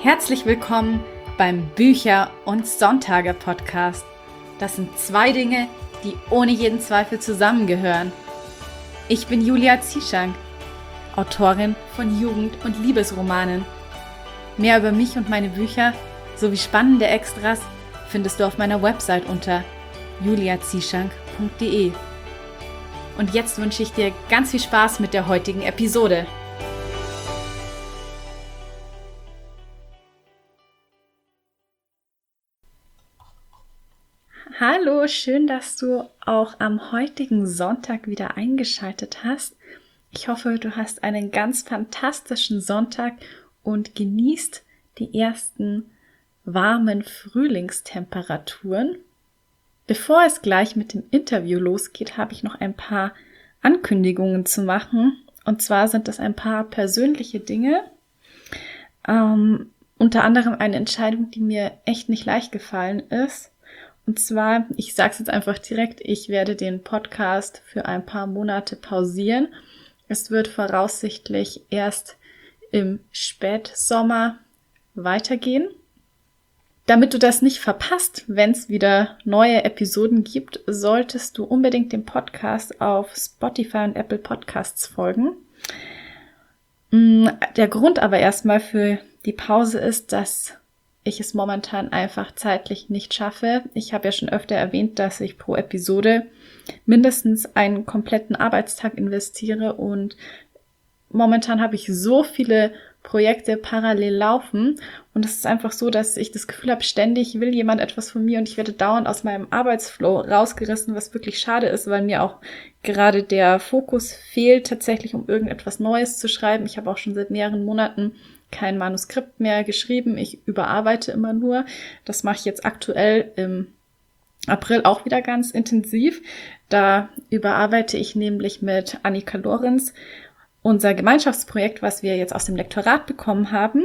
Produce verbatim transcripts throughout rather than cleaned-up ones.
Herzlich willkommen beim Bücher- und Sonntage-Podcast. Das sind zwei Dinge, die ohne jeden Zweifel zusammengehören. Ich bin Julia Zieschank, Autorin von Jugend- und Liebesromanen. Mehr über mich und meine Bücher sowie spannende Extras findest du auf meiner Website unter julia zieschank punkt de. Und jetzt wünsche ich dir ganz viel Spaß mit der heutigen Episode. Hallo, schön, dass du auch am heutigen Sonntag wieder eingeschaltet hast. Ich hoffe, du hast einen ganz fantastischen Sonntag und genießt die ersten warmen Frühlingstemperaturen. Bevor es gleich mit dem Interview losgeht, habe ich noch ein paar Ankündigungen zu machen. Und zwar sind das ein paar persönliche Dinge. Ähm, unter anderem eine Entscheidung, die mir echt nicht leicht gefallen ist. Und zwar, ich sage es jetzt einfach direkt, ich werde den Podcast für ein paar Monate pausieren. Es wird voraussichtlich erst im Spätsommer weitergehen. Damit du das nicht verpasst, wenn es wieder neue Episoden gibt, solltest du unbedingt dem Podcast auf Spotify und Apple Podcasts folgen. Der Grund aber erstmal für die Pause ist, dass ich es momentan einfach zeitlich nicht schaffe. Ich habe ja schon öfter erwähnt, dass ich pro Episode mindestens einen kompletten Arbeitstag investiere und momentan habe ich so viele Projekte parallel laufen und es ist einfach so, dass ich das Gefühl habe, ständig will jemand etwas von mir und ich werde dauernd aus meinem Arbeitsflow rausgerissen, was wirklich schade ist, weil mir auch gerade der Fokus fehlt, tatsächlich um irgendetwas Neues zu schreiben. Ich habe auch schon seit mehreren Monaten kein Manuskript mehr geschrieben. Ich überarbeite immer nur. Das mache ich jetzt aktuell im April auch wieder ganz intensiv. Da überarbeite ich nämlich mit Annika Lorenz unser Gemeinschaftsprojekt, was wir jetzt aus dem Lektorat bekommen haben.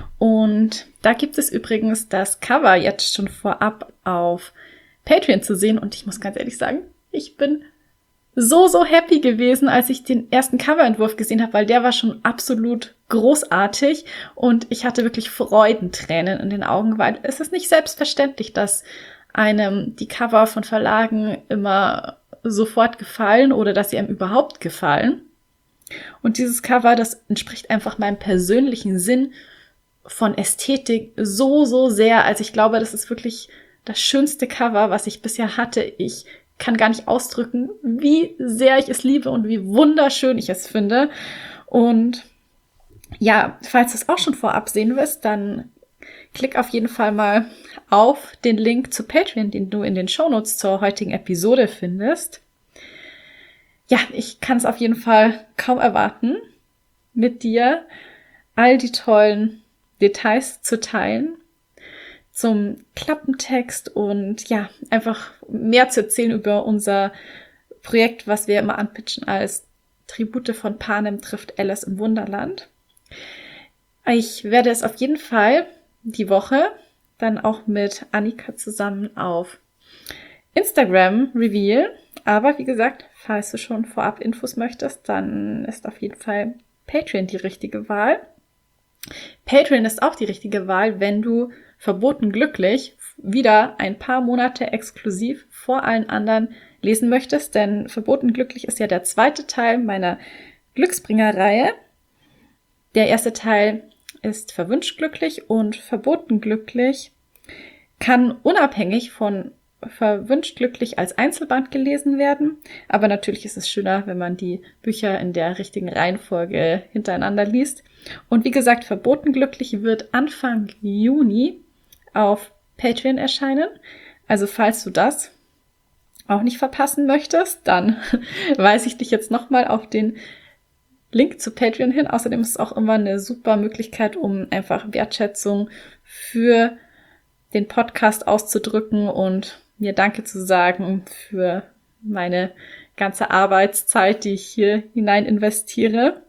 Und da gibt es übrigens das Cover jetzt schon vorab auf Patreon zu sehen. Und ich muss ganz ehrlich sagen, ich bin so, so happy gewesen, als ich den ersten Coverentwurf gesehen habe, weil der war schon absolut großartig und ich hatte wirklich Freudentränen in den Augen, weil es ist nicht selbstverständlich, dass einem die Cover von Verlagen immer sofort gefallen oder dass sie einem überhaupt gefallen. Und dieses Cover, das entspricht einfach meinem persönlichen Sinn von Ästhetik so, so sehr. Also ich glaube, das ist wirklich das schönste Cover, was ich bisher hatte. Ich kann gar nicht ausdrücken, wie sehr ich es liebe und wie wunderschön ich es finde. Und ja, falls du es auch schon vorab sehen willst, dann klick auf jeden Fall mal auf den Link zu Patreon, den du in den Shownotes zur heutigen Episode findest. Ja, ich kann es auf jeden Fall kaum erwarten, mit dir all die tollen Details zu teilen zum Klappentext und ja, einfach mehr zu erzählen über unser Projekt, was wir immer anpitchen als Tribute von Panem trifft Alice im Wunderland. Ich werde es auf jeden Fall die Woche dann auch mit Annika zusammen auf Instagram revealen. Aber wie gesagt, falls du schon vorab Infos möchtest, dann ist auf jeden Fall Patreon die richtige Wahl. Patreon ist auch die richtige Wahl, wenn du Verboten glücklich wieder ein paar Monate exklusiv vor allen anderen lesen möchtest, denn Verboten glücklich ist ja der zweite Teil meiner Glücksbringer-Reihe. Der erste Teil ist Verwünscht glücklich und Verboten glücklich kann unabhängig von Verwünscht glücklich als Einzelband gelesen werden, aber natürlich ist es schöner, wenn man die Bücher in der richtigen Reihenfolge hintereinander liest. Und wie gesagt, Verboten glücklich wird Anfang Juni auf Patreon erscheinen. Also falls du das auch nicht verpassen möchtest, dann weise ich dich jetzt nochmal auf den Link zu Patreon hin. Außerdem ist es auch immer eine super Möglichkeit, um einfach Wertschätzung für den Podcast auszudrücken und mir Danke zu sagen für meine ganze Arbeitszeit, die ich hier hinein investiere.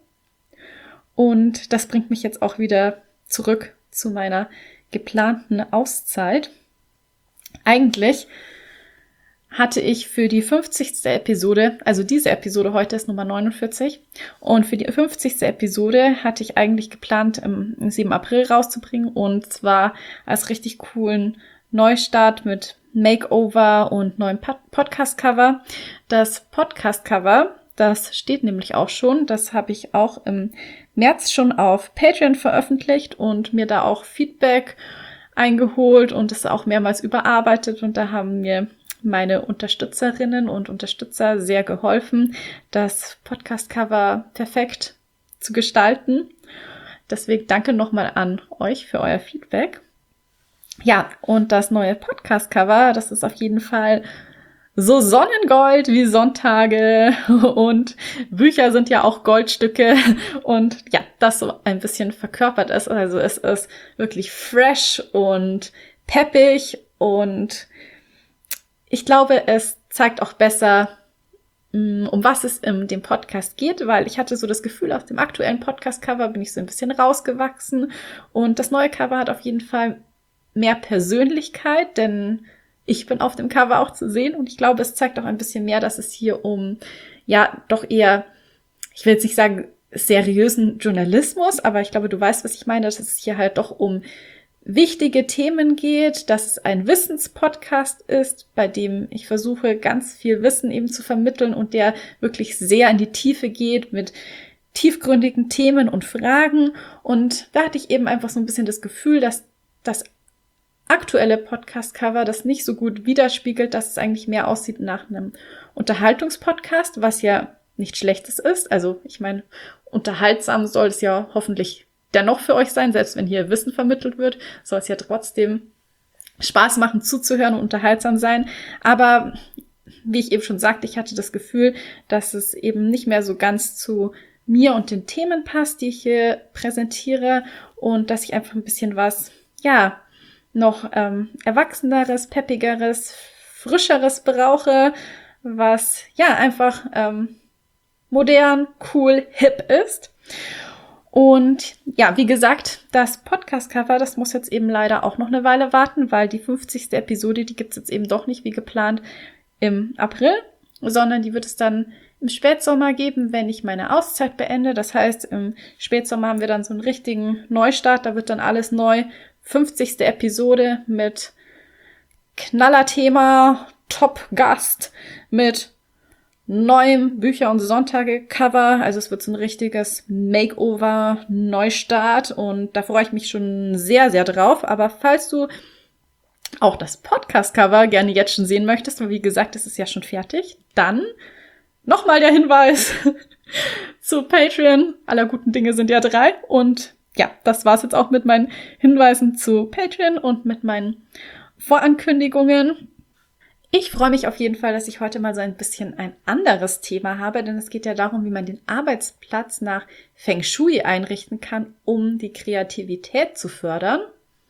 Und das bringt mich jetzt auch wieder zurück zu meiner geplanten Auszeit. Eigentlich hatte ich für die fünfzigste Episode, also diese Episode heute ist Nummer neunundvierzig, und für die fünfzigste Episode hatte ich eigentlich geplant, am siebten April rauszubringen, und zwar als richtig coolen Neustart mit Makeover und neuem Podcast-Cover. Das Podcast-Cover, das steht nämlich auch schon, das habe ich auch im März schon auf Patreon veröffentlicht und mir da auch Feedback eingeholt und es auch mehrmals überarbeitet, und da haben mir meine Unterstützerinnen und Unterstützer sehr geholfen, das Podcast-Cover perfekt zu gestalten. Deswegen danke nochmal an euch für euer Feedback. Ja, und das neue Podcast-Cover, das ist auf jeden Fall so Sonnengold wie Sonntage, und Bücher sind ja auch Goldstücke, und ja, das so ein bisschen verkörpert ist. Also es ist wirklich fresh und peppig, und ich glaube, es zeigt auch besser, um was es in dem Podcast geht, weil ich hatte so das Gefühl, aus dem aktuellen Podcast-Cover bin ich so ein bisschen rausgewachsen, und das neue Cover hat auf jeden Fall mehr Persönlichkeit, denn ich bin auf dem Cover auch zu sehen, und ich glaube, es zeigt auch ein bisschen mehr, dass es hier um, ja, doch eher, ich will jetzt nicht sagen seriösen Journalismus, aber ich glaube, du weißt, was ich meine, dass es hier halt doch um wichtige Themen geht, dass es ein Wissenspodcast ist, bei dem ich versuche, ganz viel Wissen eben zu vermitteln und der wirklich sehr in die Tiefe geht mit tiefgründigen Themen und Fragen. Und da hatte ich eben einfach so ein bisschen das Gefühl, dass das aktuelle Podcast-Cover das nicht so gut widerspiegelt, dass es eigentlich mehr aussieht nach einem Unterhaltungspodcast, was ja nichts Schlechtes ist. Also ich meine, unterhaltsam soll es ja hoffentlich dennoch für euch sein, selbst wenn hier Wissen vermittelt wird, soll es ja trotzdem Spaß machen zuzuhören und unterhaltsam sein. Aber wie ich eben schon sagte, ich hatte das Gefühl, dass es eben nicht mehr so ganz zu mir und den Themen passt, die ich hier präsentiere, und dass ich einfach ein bisschen was, ja, noch ähm, erwachseneres, peppigeres, frischeres brauche, was ja einfach ähm, modern, cool, hip ist. Und ja, wie gesagt, das Podcast-Cover, das muss jetzt eben leider auch noch eine Weile warten, weil die fünfzigste Episode, die gibt's jetzt eben doch nicht wie geplant im April, sondern die wird es dann im Spätsommer geben, wenn ich meine Auszeit beende. Das heißt, im Spätsommer haben wir dann so einen richtigen Neustart, da wird dann alles neu. fünfzigste Episode mit Knallerthema, Top-Gast, mit neuem Bücher- und Sonntage-Cover. Also es wird so ein richtiges Makeover, Neustart, und da freue ich mich schon sehr, sehr drauf. Aber falls du auch das Podcast-Cover gerne jetzt schon sehen möchtest, weil wie gesagt, es ist ja schon fertig, dann nochmal der Hinweis zu Patreon. Aller guten Dinge sind ja drei, und ja, das war's jetzt auch mit meinen Hinweisen zu Patreon und mit meinen Vorankündigungen. Ich freue mich auf jeden Fall, dass ich heute mal so ein bisschen ein anderes Thema habe, denn es geht ja darum, wie man den Arbeitsplatz nach Feng Shui einrichten kann, um die Kreativität zu fördern.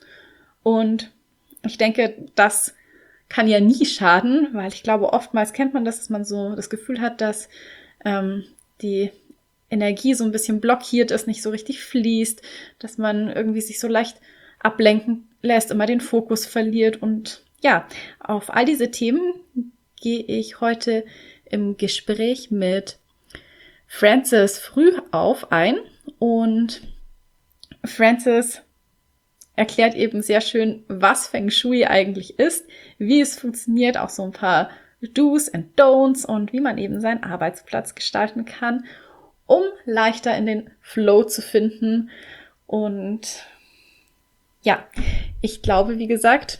Und ich denke, das kann ja nie schaden, weil ich glaube, oftmals kennt man das, dass man so das Gefühl hat, dass ähm, die Energie so ein bisschen blockiert ist, nicht so richtig fließt, dass man irgendwie sich so leicht ablenken lässt, immer den Fokus verliert. Und ja, auf all diese Themen gehe ich heute im Gespräch mit Frances Frühauf ein. Und Frances erklärt eben sehr schön, was Feng Shui eigentlich ist, wie es funktioniert, auch so ein paar Do's and Don'ts und wie man eben seinen Arbeitsplatz gestalten kann, um leichter in den Flow zu finden. Und ja, ich glaube, wie gesagt,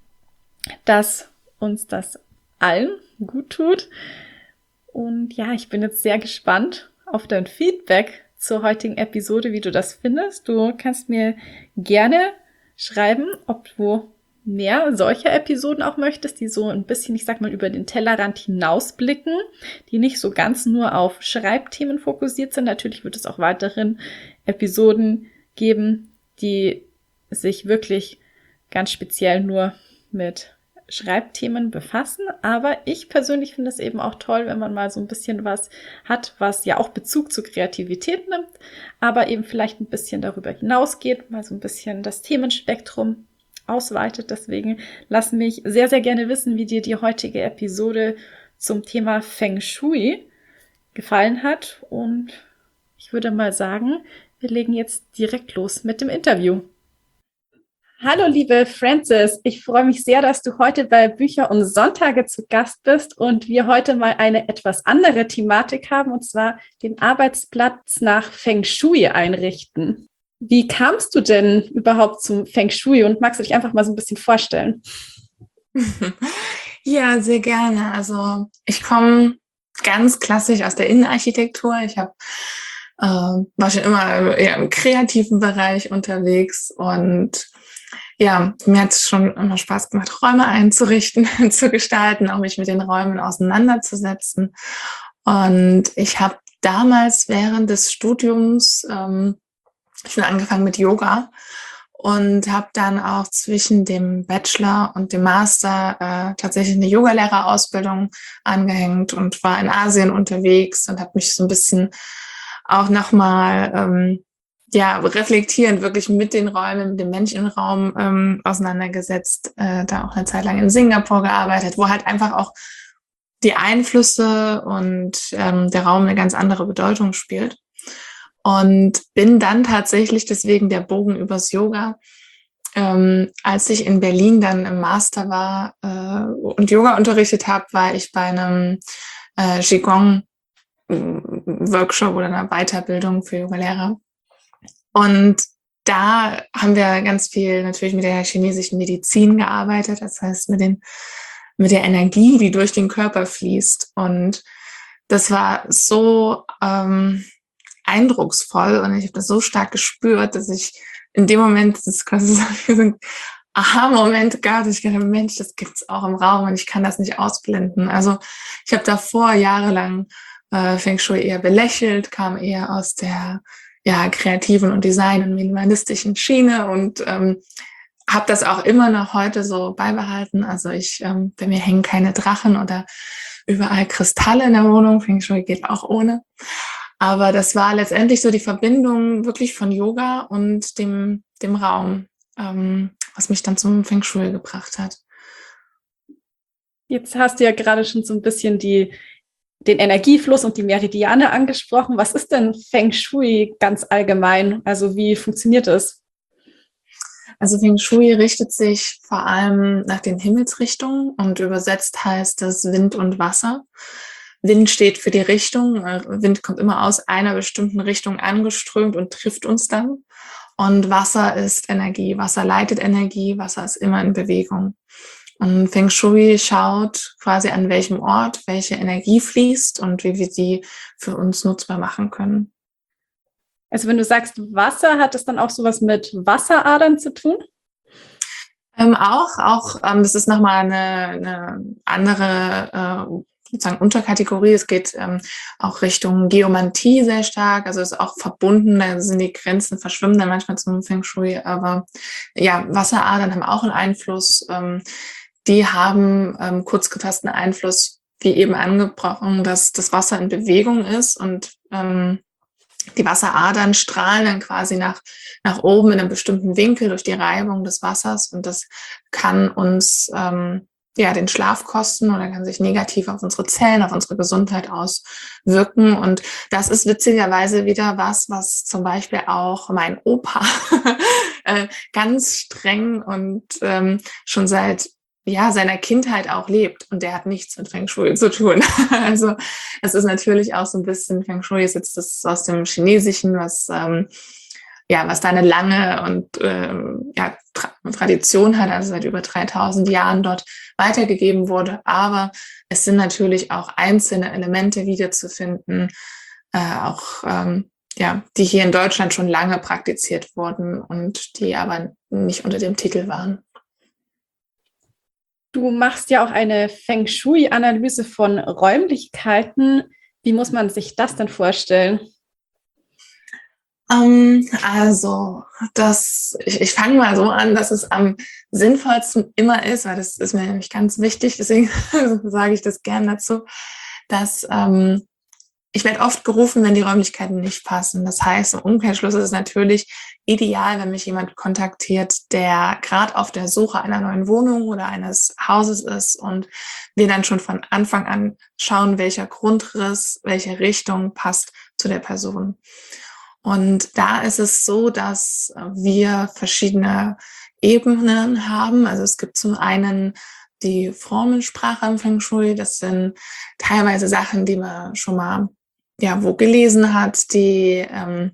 dass uns das allen gut tut. Und ja, ich bin jetzt sehr gespannt auf dein Feedback zur heutigen Episode, wie du das findest. Du kannst mir gerne schreiben, ob du mehr solcher Episoden auch möchtest, die so ein bisschen, ich sag mal, über den Tellerrand hinausblicken, die nicht so ganz nur auf Schreibthemen fokussiert sind. Natürlich wird es auch weiterhin Episoden geben, die sich wirklich ganz speziell nur mit Schreibthemen befassen, aber ich persönlich finde es eben auch toll, wenn man mal so ein bisschen was hat, was ja auch Bezug zur Kreativität nimmt, aber eben vielleicht ein bisschen darüber hinausgeht, mal so ein bisschen das Themenspektrum ausweitet. Deswegen lass mich sehr, sehr gerne wissen, wie dir die heutige Episode zum Thema Feng Shui gefallen hat. Und ich würde mal sagen, wir legen jetzt direkt los mit dem Interview. Hallo, liebe Frances. Ich freue mich sehr, dass du heute bei Bücher und Sonntage zu Gast bist und wir heute mal eine etwas andere Thematik haben, und zwar den Arbeitsplatz nach Feng Shui einrichten. Wie kamst du denn überhaupt zum Feng Shui und magst du dich einfach mal so ein bisschen vorstellen? Ja, sehr gerne. Also ich komme ganz klassisch aus der Innenarchitektur. Ich habe äh, war schon immer eher im kreativen Bereich unterwegs und ja, mir hat es schon immer Spaß gemacht, Räume einzurichten, zu gestalten, auch mich mit den Räumen auseinanderzusetzen. Und ich habe damals während des Studiums ähm, schon angefangen mit Yoga und habe dann auch zwischen dem Bachelor und dem Master äh, tatsächlich eine Yogalehrerausbildung angehängt und war in Asien unterwegs und habe mich so ein bisschen auch nochmal ähm, ja, reflektierend wirklich mit den Räumen, mit dem Menschenraum ähm, auseinandergesetzt, äh, da auch eine Zeit lang in Singapur gearbeitet, wo halt einfach auch die Einflüsse und ähm, der Raum eine ganz andere Bedeutung spielt. Und bin dann tatsächlich, deswegen der Bogen übers Yoga, ähm, als ich in Berlin dann im Master war äh, und Yoga unterrichtet habe, war ich bei einem äh, Qigong-Workshop oder einer Weiterbildung für Yogalehrer. Und da haben wir ganz viel natürlich mit der chinesischen Medizin gearbeitet, das heißt mit, den, mit der Energie, die durch den Körper fließt. Und das war so ähm, eindrucksvoll und ich habe das so stark gespürt, dass ich in dem Moment, das ist quasi so ein Aha-Moment gab, dass ich gedacht habe, Mensch, das gibt's auch im Raum und ich kann das nicht ausblenden. Also ich habe davor jahrelang äh, Feng Shui eher belächelt, kam eher aus der ja, kreativen und Design- und minimalistischen Schiene und ähm, habe das auch immer noch heute so beibehalten. Also ich, ähm, bei mir hängen keine Drachen oder überall Kristalle in der Wohnung. Feng Shui geht auch ohne. Aber das war letztendlich so die Verbindung wirklich von Yoga und dem, dem Raum, ähm, was mich dann zum Feng Shui gebracht hat. Jetzt hast du ja gerade schon so ein bisschen die den Energiefluss und die Meridiane angesprochen. Was ist denn Feng Shui ganz allgemein? Also wie funktioniert es? Also Feng Shui richtet sich vor allem nach den Himmelsrichtungen und übersetzt heißt das Wind und Wasser. Wind steht für die Richtung. Wind kommt immer aus einer bestimmten Richtung angeströmt und trifft uns dann. Und Wasser ist Energie. Wasser leitet Energie. Wasser ist immer in Bewegung. Und Feng Shui schaut quasi an welchem Ort welche Energie fließt und wie wir sie für uns nutzbar machen können. Also wenn du sagst Wasser, hat es dann auch sowas mit Wasseradern zu tun? Ähm, auch, auch ähm, das ist nochmal eine, eine andere äh, sozusagen Unterkategorie. Es geht ähm, auch Richtung Geomantie sehr stark, also ist auch verbunden, da sind die Grenzen verschwimmen dann manchmal zum Feng Shui, aber ja, Wasseradern haben auch einen Einfluss. Ähm, die haben ähm, kurz gefassten Einfluss, wie eben angesprochen, dass das Wasser in Bewegung ist und ähm, die Wasseradern strahlen dann quasi nach, nach oben in einem bestimmten Winkel durch die Reibung des Wassers und das kann uns ähm, ja den Schlaf kosten oder kann sich negativ auf unsere Zellen, auf unsere Gesundheit auswirken. Und das ist witzigerweise wieder was, was zum Beispiel auch mein Opa äh, ganz streng und ähm, schon seit ja, seiner Kindheit auch lebt und der hat nichts mit Feng Shui zu tun. Also es ist natürlich auch so ein bisschen, Feng Shui ist jetzt das aus dem Chinesischen, was ähm, ja, was da eine lange und ähm, ja, Tra- Tradition hat, also seit über dreitausend Jahren dort weitergegeben wurde. Aber es sind natürlich auch einzelne Elemente wiederzufinden, äh, auch ähm, ja, die hier in Deutschland schon lange praktiziert wurden und die aber nicht unter dem Titel waren. Du machst ja auch eine Feng Shui-Analyse von Räumlichkeiten. Wie muss man sich das denn vorstellen? Ähm, also, das, ich, ich fange mal so an, dass es am sinnvollsten immer ist, weil das ist mir nämlich ganz wichtig, deswegen sage ich das gern dazu, dass ähm, ich werde oft gerufen, wenn die Räumlichkeiten nicht passen. Das heißt, im Umkehrschluss ist es natürlich ideal, wenn mich jemand kontaktiert, der gerade auf der Suche einer neuen Wohnung oder eines Hauses ist und wir dann schon von Anfang an schauen, welcher Grundriss, welche Richtung passt zu der Person. Und da ist es so, dass wir verschiedene Ebenen haben. Also es gibt zum einen die Formensprache im Feng Shui. Das sind teilweise Sachen, die man schon mal ja wo gelesen hat, die ähm,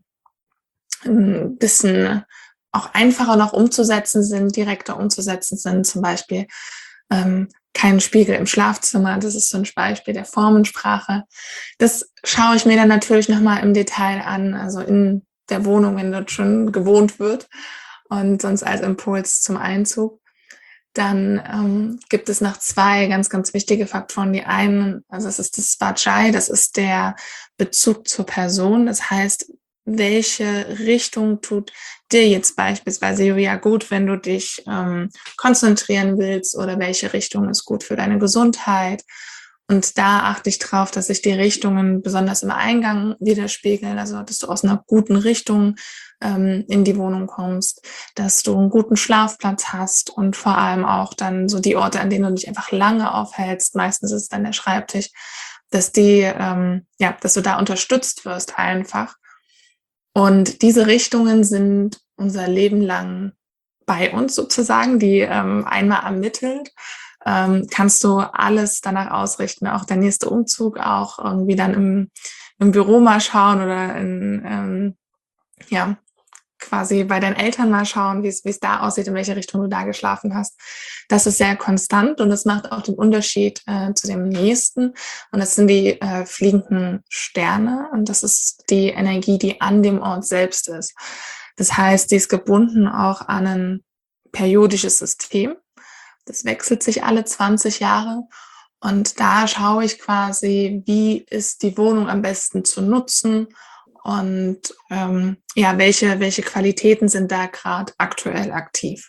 ein bisschen auch einfacher noch umzusetzen sind, direkter umzusetzen sind. Zum Beispiel ähm, kein Spiegel im Schlafzimmer. Das ist so ein Beispiel der Formensprache. Das schaue ich mir dann natürlich nochmal im Detail an, also in der Wohnung, wenn dort schon gewohnt wird und sonst als Impuls zum Einzug. Dann ähm, gibt es noch zwei ganz, ganz wichtige Faktoren. Die einen, also das ist das Vajai, das ist der Bezug zur Person. Das heißt, welche Richtung tut dir jetzt beispielsweise, Julia, gut, wenn du dich ähm, konzentrieren willst, oder welche Richtung ist gut für deine Gesundheit? Und da achte ich drauf, dass sich die Richtungen besonders im Eingang widerspiegeln, also dass du aus einer guten Richtung ähm, in die Wohnung kommst, dass du einen guten Schlafplatz hast und vor allem auch dann so die Orte, an denen du dich einfach lange aufhältst, meistens ist es dann der Schreibtisch, dass die, ähm, ja, dass du da unterstützt wirst einfach. Und diese Richtungen sind unser Leben lang bei uns sozusagen, die ähm, einmal ermittelt. Ähm, kannst du alles danach ausrichten, auch der nächste Umzug, auch irgendwie dann im, im Büro mal schauen oder in, ähm, ja, quasi bei deinen Eltern mal schauen, wie es wie es da aussieht, in welche Richtung du da geschlafen hast. Das ist sehr konstant und das macht auch den Unterschied äh, zu dem nächsten. Und das sind die äh, fliegenden Sterne und das ist die Energie, die an dem Ort selbst ist. Das heißt, die ist gebunden auch an ein periodisches System. Das wechselt sich alle zwanzig Jahre und da schaue ich quasi, wie ist die Wohnung am besten zu nutzen und ähm, ja, welche, welche Qualitäten sind da gerade aktuell aktiv.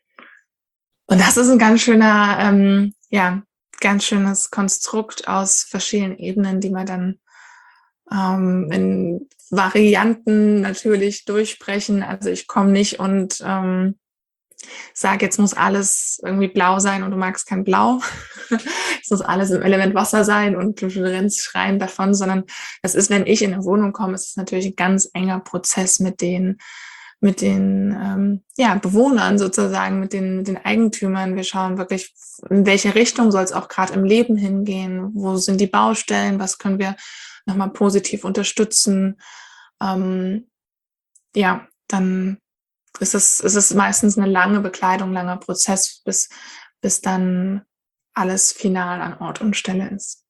Und das ist ein ganz schöner, ähm, ja, ganz schönes Konstrukt aus verschiedenen Ebenen, die man dann ähm, in Varianten natürlich durchsprechen. Also ich komme nicht und ähm, sag, jetzt muss alles irgendwie blau sein und du magst kein Blau. Es muss alles im Element Wasser sein und du rennst schreiend davon, sondern es ist, wenn ich in eine Wohnung komme, es ist natürlich ein ganz enger Prozess mit den, mit den ähm, ja, Bewohnern sozusagen, mit den, mit den Eigentümern. Wir schauen wirklich, in welche Richtung soll es auch gerade im Leben hingehen, wo sind die Baustellen, was können wir nochmal positiv unterstützen. Ähm, ja, dann ist es, ist es meistens eine lange Bekleidung, langer Prozess, bis, bis dann alles final an Ort und Stelle ist.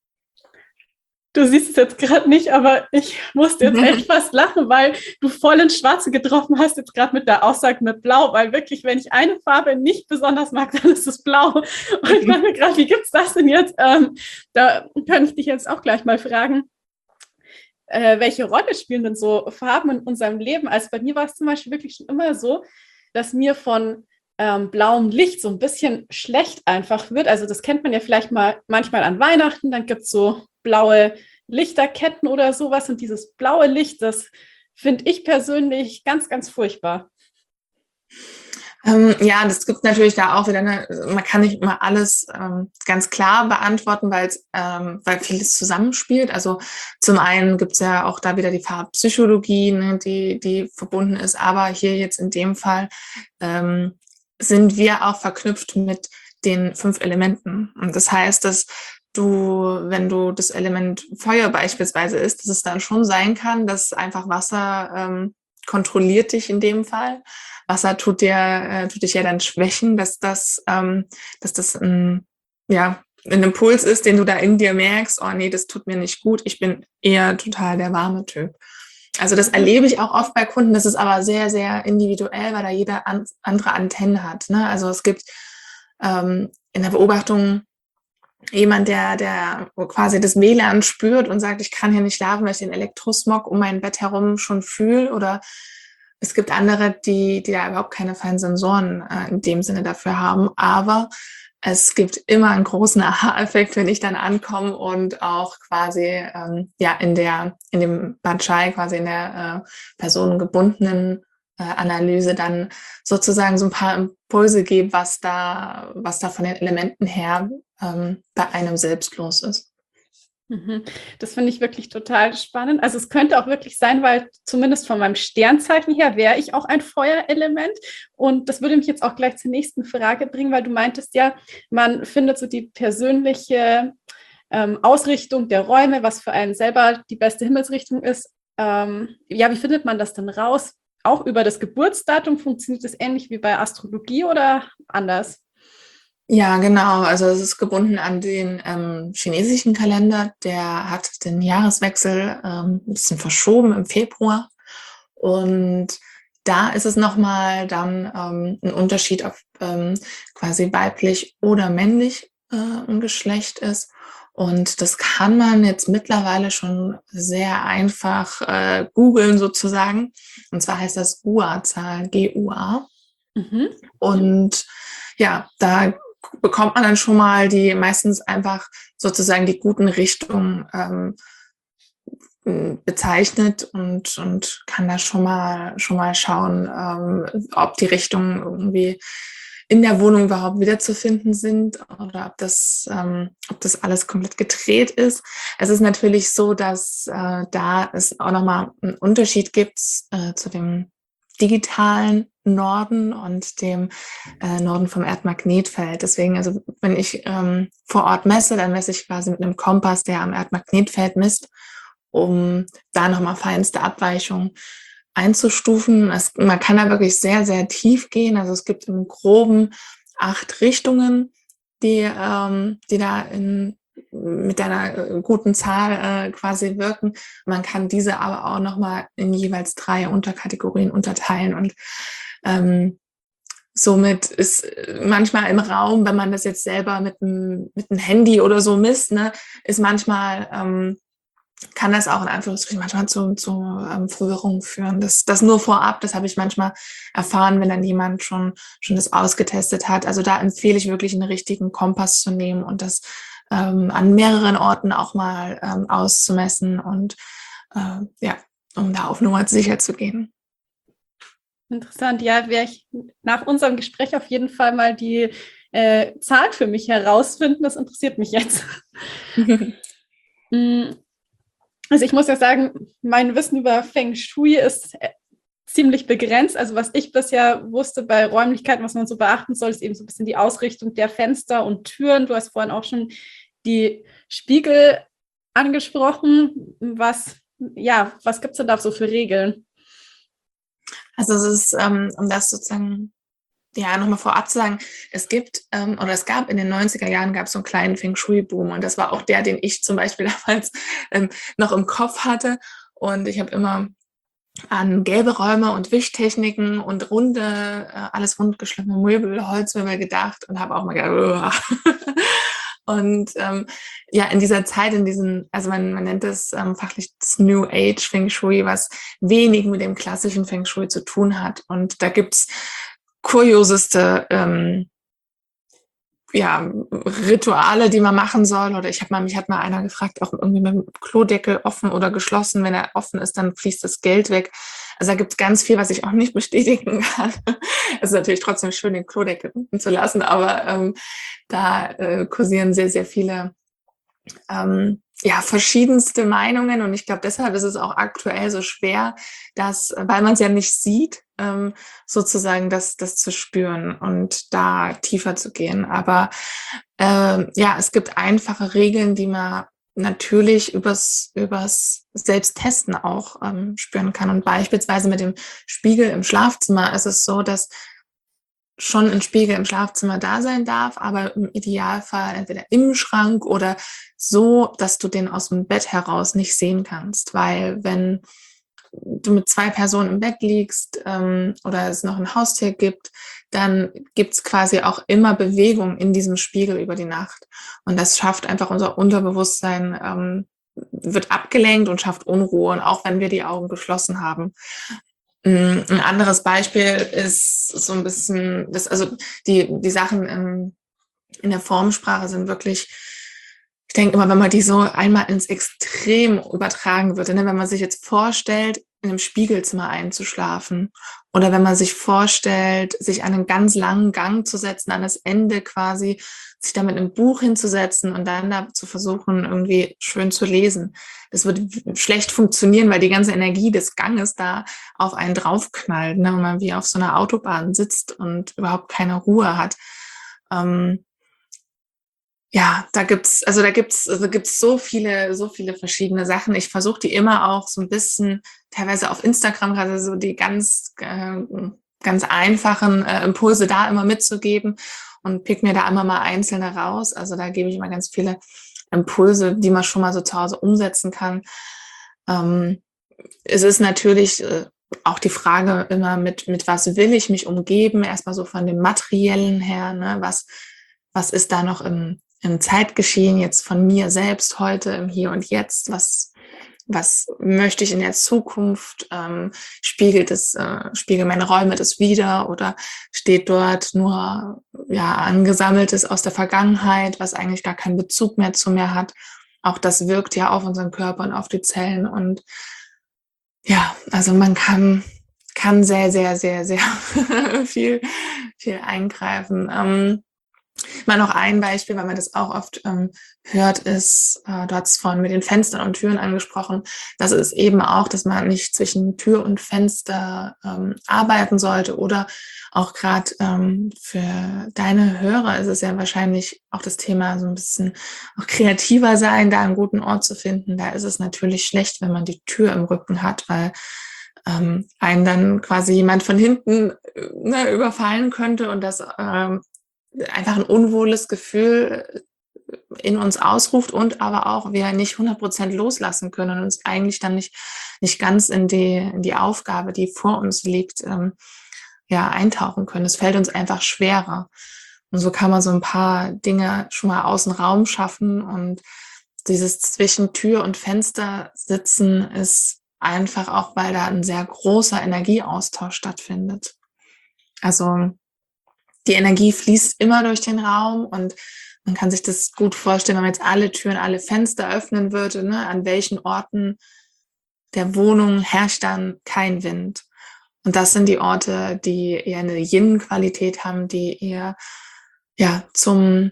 Du siehst es jetzt gerade nicht, aber ich musste jetzt echt fast lachen, weil du voll ins Schwarze getroffen hast, jetzt gerade mit der Aussage mit Blau, weil wirklich, wenn ich eine Farbe nicht besonders mag, dann ist es Blau. Und ich dachte mir gerade, wie gibt's das denn jetzt? Ähm, da kann ich dich jetzt auch gleich mal fragen. Äh, welche Rolle spielen denn so Farben in unserem Leben? Also bei mir war es zum Beispiel wirklich schon immer so, dass mir von ähm, blauem Licht so ein bisschen schlecht einfach wird. Also das kennt man ja vielleicht mal manchmal an Weihnachten, dann gibt es so blaue Lichterketten oder sowas und dieses blaue Licht, das finde ich persönlich ganz, ganz furchtbar. Ähm, ja, das gibt natürlich da auch wieder eine, man kann nicht immer alles ähm, ganz klar beantworten, weil es, ähm, weil vieles zusammenspielt. Also zum einen gibt es ja auch da wieder die Farbpsychologie, ne, die, die verbunden ist, aber hier jetzt in dem Fall ähm, sind wir auch verknüpft mit den fünf Elementen. Und das heißt, dass du, wenn du das Element Feuer beispielsweise ist, dass es dann schon sein kann, dass einfach Wasser ähm, kontrolliert dich in dem Fall. Wasser tut dir, äh, tut dich ja dann schwächen, dass das, ähm, dass das ein, ja, ein Impuls ist, den du da in dir merkst, oh nee, das tut mir nicht gut, ich bin eher total der warme Typ. Also das erlebe ich auch oft bei Kunden, das ist aber sehr, sehr individuell, weil da jeder an, andere Antennen hat. Ne? Also es gibt ähm, in der Beobachtung jemand, der, der quasi das W L A N spürt und sagt, ich kann hier nicht schlafen, weil ich den Elektrosmog um mein Bett herum schon fühle. Oder es gibt andere, die, die da überhaupt keine feinen Sensoren äh, in dem Sinne dafür haben. Aber es gibt immer einen großen Aha-Effekt, wenn ich dann ankomme und auch quasi ähm, ja in der in dem Bajai, quasi in der äh, personengebundenen Analyse dann sozusagen so ein paar Impulse gebe, was da, was da von den Elementen her ähm, bei einem selbst los ist. Das finde ich wirklich total spannend. Also es könnte auch wirklich sein, weil zumindest von meinem Sternzeichen her wäre ich auch ein Feuerelement. Und das würde mich jetzt auch gleich zur nächsten Frage bringen, weil du meintest ja, man findet so die persönliche ähm, Ausrichtung der Räume, was für einen selber die beste Himmelsrichtung ist. Ähm, ja, wie findet man das denn raus? Auch über das Geburtsdatum? Funktioniert das ähnlich wie bei Astrologie oder anders? Ja, genau. Also es ist gebunden an den ähm, chinesischen Kalender. Der hat den Jahreswechsel ähm, ein bisschen verschoben im Februar. Und da ist es nochmal dann ähm, ein Unterschied, ob ähm, quasi weiblich oder männlich äh, ein Geschlecht ist. Und das kann man jetzt mittlerweile schon sehr einfach äh, googeln sozusagen. Und zwar heißt das G U A-Zahl, G U A. Mhm. Und ja, da bekommt man dann schon mal die meistens einfach sozusagen die guten Richtungen ähm, bezeichnet und, und kann da schon mal schon mal schauen, ähm, ob die Richtungen irgendwie in der Wohnung überhaupt wiederzufinden sind oder ob das, ähm, ob das alles komplett gedreht ist. Es ist natürlich so, dass äh, da es auch nochmal einen Unterschied gibt äh, zu dem digitalen Norden und dem äh, Norden vom Erdmagnetfeld. Deswegen, also wenn ich ähm, vor Ort messe, dann messe ich quasi mit einem Kompass, der am Erdmagnetfeld misst, um da nochmal feinste Abweichungen einzustufen. Es, man kann da wirklich sehr, sehr tief gehen. Also es gibt im Groben acht Richtungen, die, ähm, die da in, mit einer guten Zahl äh, quasi wirken. Man kann diese aber auch nochmal in jeweils drei Unterkategorien unterteilen. Und ähm, somit ist manchmal im Raum, wenn man das jetzt selber mit einem mit einem Handy oder so misst, ne, ist manchmal ähm, kann das auch in Anführungsstrichen manchmal zu, zu ähm, Verwirrung führen. Das, das nur vorab, das habe ich manchmal erfahren, wenn dann jemand schon, schon das ausgetestet hat. Also da empfehle ich wirklich einen richtigen Kompass zu nehmen und das ähm, an mehreren Orten auch mal ähm, auszumessen und äh, ja, um da auf Nummer sicher zu gehen. Interessant, ja, werde ich nach unserem Gespräch auf jeden Fall mal die äh, Zahl für mich herausfinden. Das interessiert mich jetzt. Also ich muss ja sagen, mein Wissen über Feng Shui ist ziemlich begrenzt. Also was ich bisher wusste bei Räumlichkeiten, was man so beachten soll, ist eben so ein bisschen die Ausrichtung der Fenster und Türen. Du hast vorhin auch schon die Spiegel angesprochen. Was, ja, was gibt es denn da so für Regeln? Also es ist, ähm, um das sozusagen ja, nochmal vorab zu sagen, es gibt, ähm, oder es gab in den neunziger Jahren gab es so einen kleinen Feng Shui-Boom und das war auch der, den ich zum Beispiel damals ähm, noch im Kopf hatte und ich habe immer an gelbe Räume und Wischtechniken und runde, äh, alles rundgeschliffene Möbel, Holzmöbel gedacht und habe auch mal gedacht, und ähm, ja, in dieser Zeit, in diesen, also man, man nennt es ähm, fachlich das New Age Feng Shui, was wenig mit dem klassischen Feng Shui zu tun hat und da gibt's kurioseste ähm, ja, Rituale, die man machen soll. Oder ich habe mal, mich hat mal einer gefragt, auch irgendwie mit dem Klodeckel offen oder geschlossen. Wenn er offen ist, dann fließt das Geld weg. Also da gibt es ganz viel, was ich auch nicht bestätigen kann. Es ist natürlich trotzdem schön, den Klodeckel unten zu lassen, aber ähm, da äh, kursieren sehr, sehr viele ähm, ja, verschiedenste Meinungen und ich glaube, deshalb ist es auch aktuell so schwer, dass, weil man es ja nicht sieht, ähm, sozusagen das, das zu spüren und da tiefer zu gehen. Aber ähm, ja, es gibt einfache Regeln, die man natürlich übers, übers Selbsttesten auch ähm, spüren kann. Und beispielsweise mit dem Spiegel im Schlafzimmer ist es so, dass schon ein Spiegel im Schlafzimmer da sein darf, aber im Idealfall entweder im Schrank oder so, dass du den aus dem Bett heraus nicht sehen kannst. Weil wenn du mit zwei Personen im Bett liegst ähm, oder es noch ein Haustier gibt, dann gibt's quasi auch immer Bewegung in diesem Spiegel über die Nacht. Und das schafft einfach unser Unterbewusstsein, ähm, wird abgelenkt und schafft Unruhe, und auch wenn wir die Augen geschlossen haben. Ein anderes Beispiel ist so ein bisschen, das, also die, die Sachen in, in der Formsprache sind wirklich, ich denke immer, wenn man die so einmal ins Extrem übertragen würde, ne, wenn man sich jetzt vorstellt, in einem Spiegelzimmer einzuschlafen Oder wenn man sich vorstellt, sich an einen ganz langen Gang zu setzen, an das Ende quasi, sich da mit einem Buch hinzusetzen und dann da zu versuchen, irgendwie schön zu lesen. Das würde schlecht funktionieren, weil die ganze Energie des Ganges da auf einen draufknallt, ne? Und man wie auf so einer Autobahn sitzt und überhaupt keine Ruhe hat. Ähm, ja, da gibt's, also da gibt's, also gibt's so viele, so viele verschiedene Sachen. Ich versuche die immer auch so ein bisschen, teilweise auf Instagram, gerade so die ganz, äh, ganz einfachen äh, Impulse da immer mitzugeben und pick mir da immer mal einzelne raus. Also da gebe ich immer ganz viele Impulse, die man schon mal so zu Hause umsetzen kann. Ähm, es ist natürlich äh, auch die Frage immer, mit, mit was will ich mich umgeben? Erstmal so von dem Materiellen her, ne? Was, was ist da noch im, im Zeitgeschehen jetzt von mir selbst heute, im Hier und Jetzt? Was, was möchte ich in der Zukunft? Ähm, spiegelt es, äh, spiegeln meine Räume das wieder oder steht dort nur ja angesammeltes aus der Vergangenheit, was eigentlich gar keinen Bezug mehr zu mir hat? Auch das wirkt ja auf unseren Körper und auf die Zellen und ja, also man kann, kann sehr, sehr, sehr, sehr viel, viel eingreifen. Ähm, mal noch ein Beispiel, weil man das auch oft ähm, hört, ist, äh, du hast vorhin mit den Fenstern und Türen angesprochen, das ist eben auch, dass man nicht zwischen Tür und Fenster ähm, arbeiten sollte oder auch gerade ähm, für deine Hörer ist es ja wahrscheinlich auch das Thema so ein bisschen auch kreativer sein, da einen guten Ort zu finden. Da ist es natürlich schlecht, wenn man die Tür im Rücken hat, weil ähm, einen dann quasi jemand von hinten äh, ne, überfallen könnte und das ähm, einfach ein unwohles Gefühl in uns ausruft und aber auch wir nicht hundert Prozent loslassen können und uns eigentlich dann nicht, nicht ganz in die, in die Aufgabe, die vor uns liegt, ähm, ja, eintauchen können. Es fällt uns einfach schwerer. Und so kann man so ein paar Dinge schon mal außen Raum schaffen und dieses zwischen Tür und Fenster sitzen ist einfach auch, weil da ein sehr großer Energieaustausch stattfindet. Also die Energie fließt immer durch den Raum und man kann sich das gut vorstellen, wenn man jetzt alle Türen, alle Fenster öffnen würde, ne, an welchen Orten der Wohnung herrscht dann kein Wind. Und das sind die Orte, die eher eine Yin-Qualität haben, die eher ja zum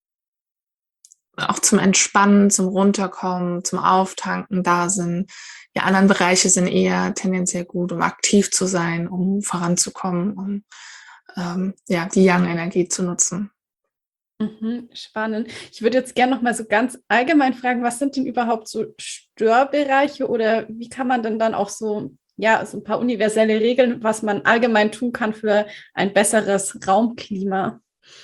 auch zum Entspannen, zum Runterkommen, zum Auftanken da sind. Die anderen Bereiche sind eher tendenziell gut, um aktiv zu sein, um voranzukommen, um ähm, ja die Yang-Energie zu nutzen. Mhm, spannend. Ich würde jetzt gerne noch mal so ganz allgemein fragen, was sind denn überhaupt so Störbereiche oder wie kann man denn dann auch so, ja, so ein paar universelle Regeln, was man allgemein tun kann für ein besseres Raumklima?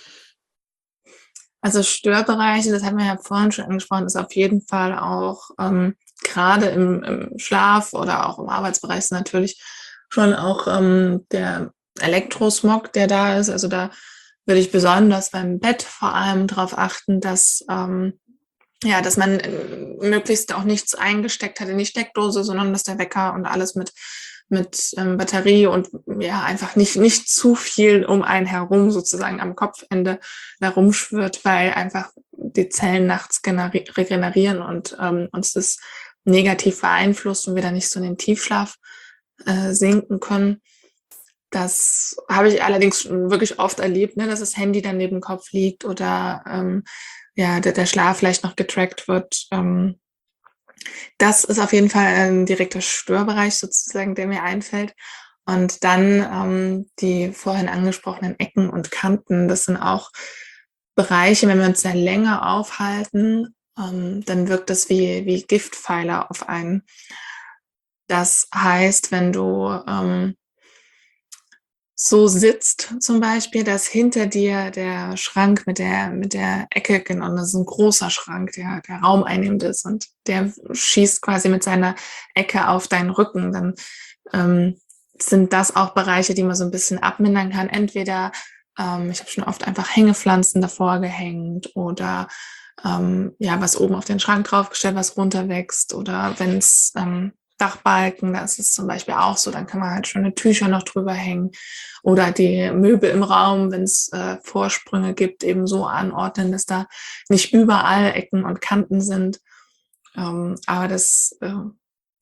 Also Störbereiche, das haben wir ja vorhin schon angesprochen, ist auf jeden Fall auch ähm, gerade im, im Schlaf oder auch im Arbeitsbereich ist natürlich schon auch ähm, der Elektrosmog, der da ist. Also da würde ich besonders beim Bett vor allem darauf achten, dass ähm, ja, dass man äh, möglichst auch nichts eingesteckt hat in die Steckdose, sondern dass der Wecker und alles mit mit ähm, Batterie und ja einfach nicht nicht zu viel um einen herum sozusagen am Kopfende herumschwirrt, weil einfach die Zellen nachts generi- regenerieren und ähm, uns das negativ beeinflusst und wir dann nicht so in den Tiefschlaf äh, sinken können. Das habe ich allerdings schon wirklich oft erlebt, ne, dass das Handy dann neben dem Kopf liegt oder ähm, ja, der, der Schlaf vielleicht noch getrackt wird. Ähm, das ist auf jeden Fall ein direkter Störbereich sozusagen, der mir einfällt. Und dann ähm, die vorhin angesprochenen Ecken und Kanten, das sind auch Bereiche, wenn wir uns da länger aufhalten, ähm, dann wirkt das wie, wie Giftpfeiler auf einen. Das heißt, wenn du ähm, so sitzt zum Beispiel, dass hinter dir der Schrank mit der, mit der Ecke, genau, das ist ein großer Schrank, der, der Raum einnimmt ist und der schießt quasi mit seiner Ecke auf deinen Rücken, dann ähm, sind das auch Bereiche, die man so ein bisschen abmindern kann. Entweder, ähm, ich habe schon oft einfach Hängepflanzen davor gehängt oder ähm, ja, was oben auf den Schrank draufgestellt, was runterwächst oder wenn es ähm, Dachbalken, da ist es zum Beispiel auch so, dann kann man halt schöne Tücher noch drüber hängen oder die Möbel im Raum, wenn es äh, Vorsprünge gibt, eben so anordnen, dass da nicht überall Ecken und Kanten sind. Ähm, aber das äh,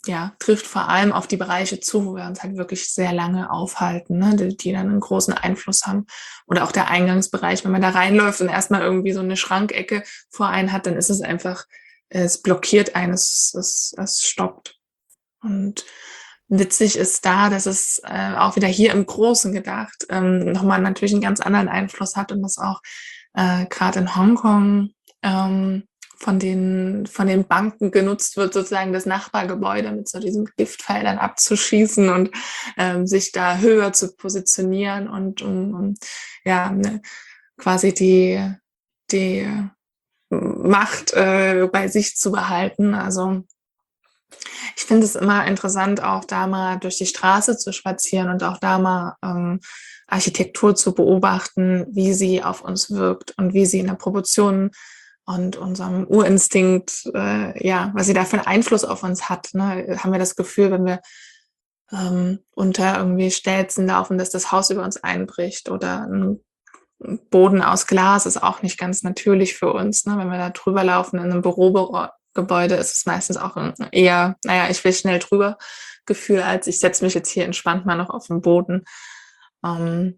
ja, trifft vor allem auf die Bereiche zu, wo wir uns halt wirklich sehr lange aufhalten, ne, die, die dann einen großen Einfluss haben. Oder auch der Eingangsbereich, wenn man da reinläuft und erstmal irgendwie so eine Schrankecke vor einen hat, dann ist es einfach, es blockiert einen, es, es, es stoppt. Und witzig ist da, dass es äh, auch wieder hier im Großen gedacht ähm, nochmal natürlich einen ganz anderen Einfluss hat und das auch äh, gerade in Hongkong ähm, von den, von den Banken genutzt wird, sozusagen das Nachbargebäude mit so diesen Giftpfeilern abzuschießen und ähm, sich da höher zu positionieren und um, um ja ne, quasi die, die Macht äh, bei sich zu behalten. Also ich finde es immer interessant, auch da mal durch die Straße zu spazieren und auch da mal ähm, Architektur zu beobachten, wie sie auf uns wirkt und wie sie in der Proportion und unserem Urinstinkt, äh, ja, was sie da für einen Einfluss auf uns hat. Ne? Haben wir das Gefühl, wenn wir ähm, unter irgendwie Stelzen laufen, dass das Haus über uns einbricht oder ein Boden aus Glas ist auch nicht ganz natürlich für uns. Ne? Wenn wir da drüber laufen in einem Bürogebäude, ist es meistens auch ein eher, naja, ich will schnell drüber Gefühl, als ich setze mich jetzt hier entspannt mal noch auf den Boden. Ähm,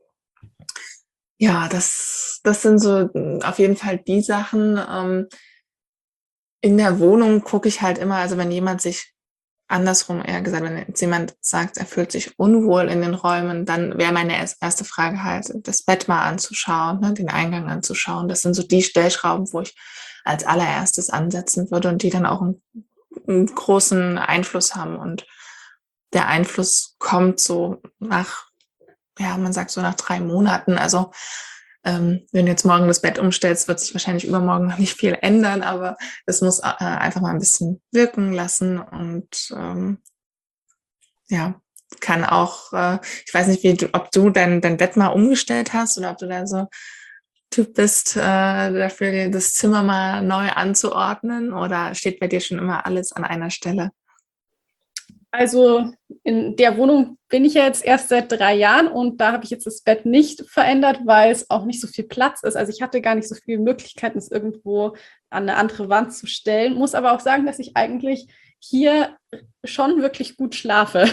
ja, das, das sind so auf jeden Fall die Sachen. Ähm, in der Wohnung gucke ich halt immer, also wenn jemand sich andersrum eher gesagt, wenn jetzt jemand sagt, er fühlt sich unwohl in den Räumen, dann wäre meine erste Frage halt, das Bett mal anzuschauen, ne, den Eingang anzuschauen. Das sind so die Stellschrauben, wo ich als allererstes ansetzen würde und die dann auch einen, einen großen Einfluss haben. Und der Einfluss kommt so nach, ja, man sagt so nach drei Monaten. Also ähm, wenn du jetzt morgen das Bett umstellst, wird sich wahrscheinlich übermorgen noch nicht viel ändern, aber es muss äh, einfach mal ein bisschen wirken lassen und ähm, ja, kann auch, äh, ich weiß nicht, wie du, ob du dein, dein Bett mal umgestellt hast oder ob du da so Typ bist, äh, dafür das Zimmer mal neu anzuordnen oder steht bei dir schon immer alles an einer Stelle? Also in der Wohnung bin ich ja jetzt erst seit drei Jahren und da habe ich jetzt das Bett nicht verändert, weil es auch nicht so viel Platz ist. Also ich hatte gar nicht so viele Möglichkeiten, es irgendwo an eine andere Wand zu stellen. Muss aber auch sagen, dass ich eigentlich hier schon wirklich gut schlafe.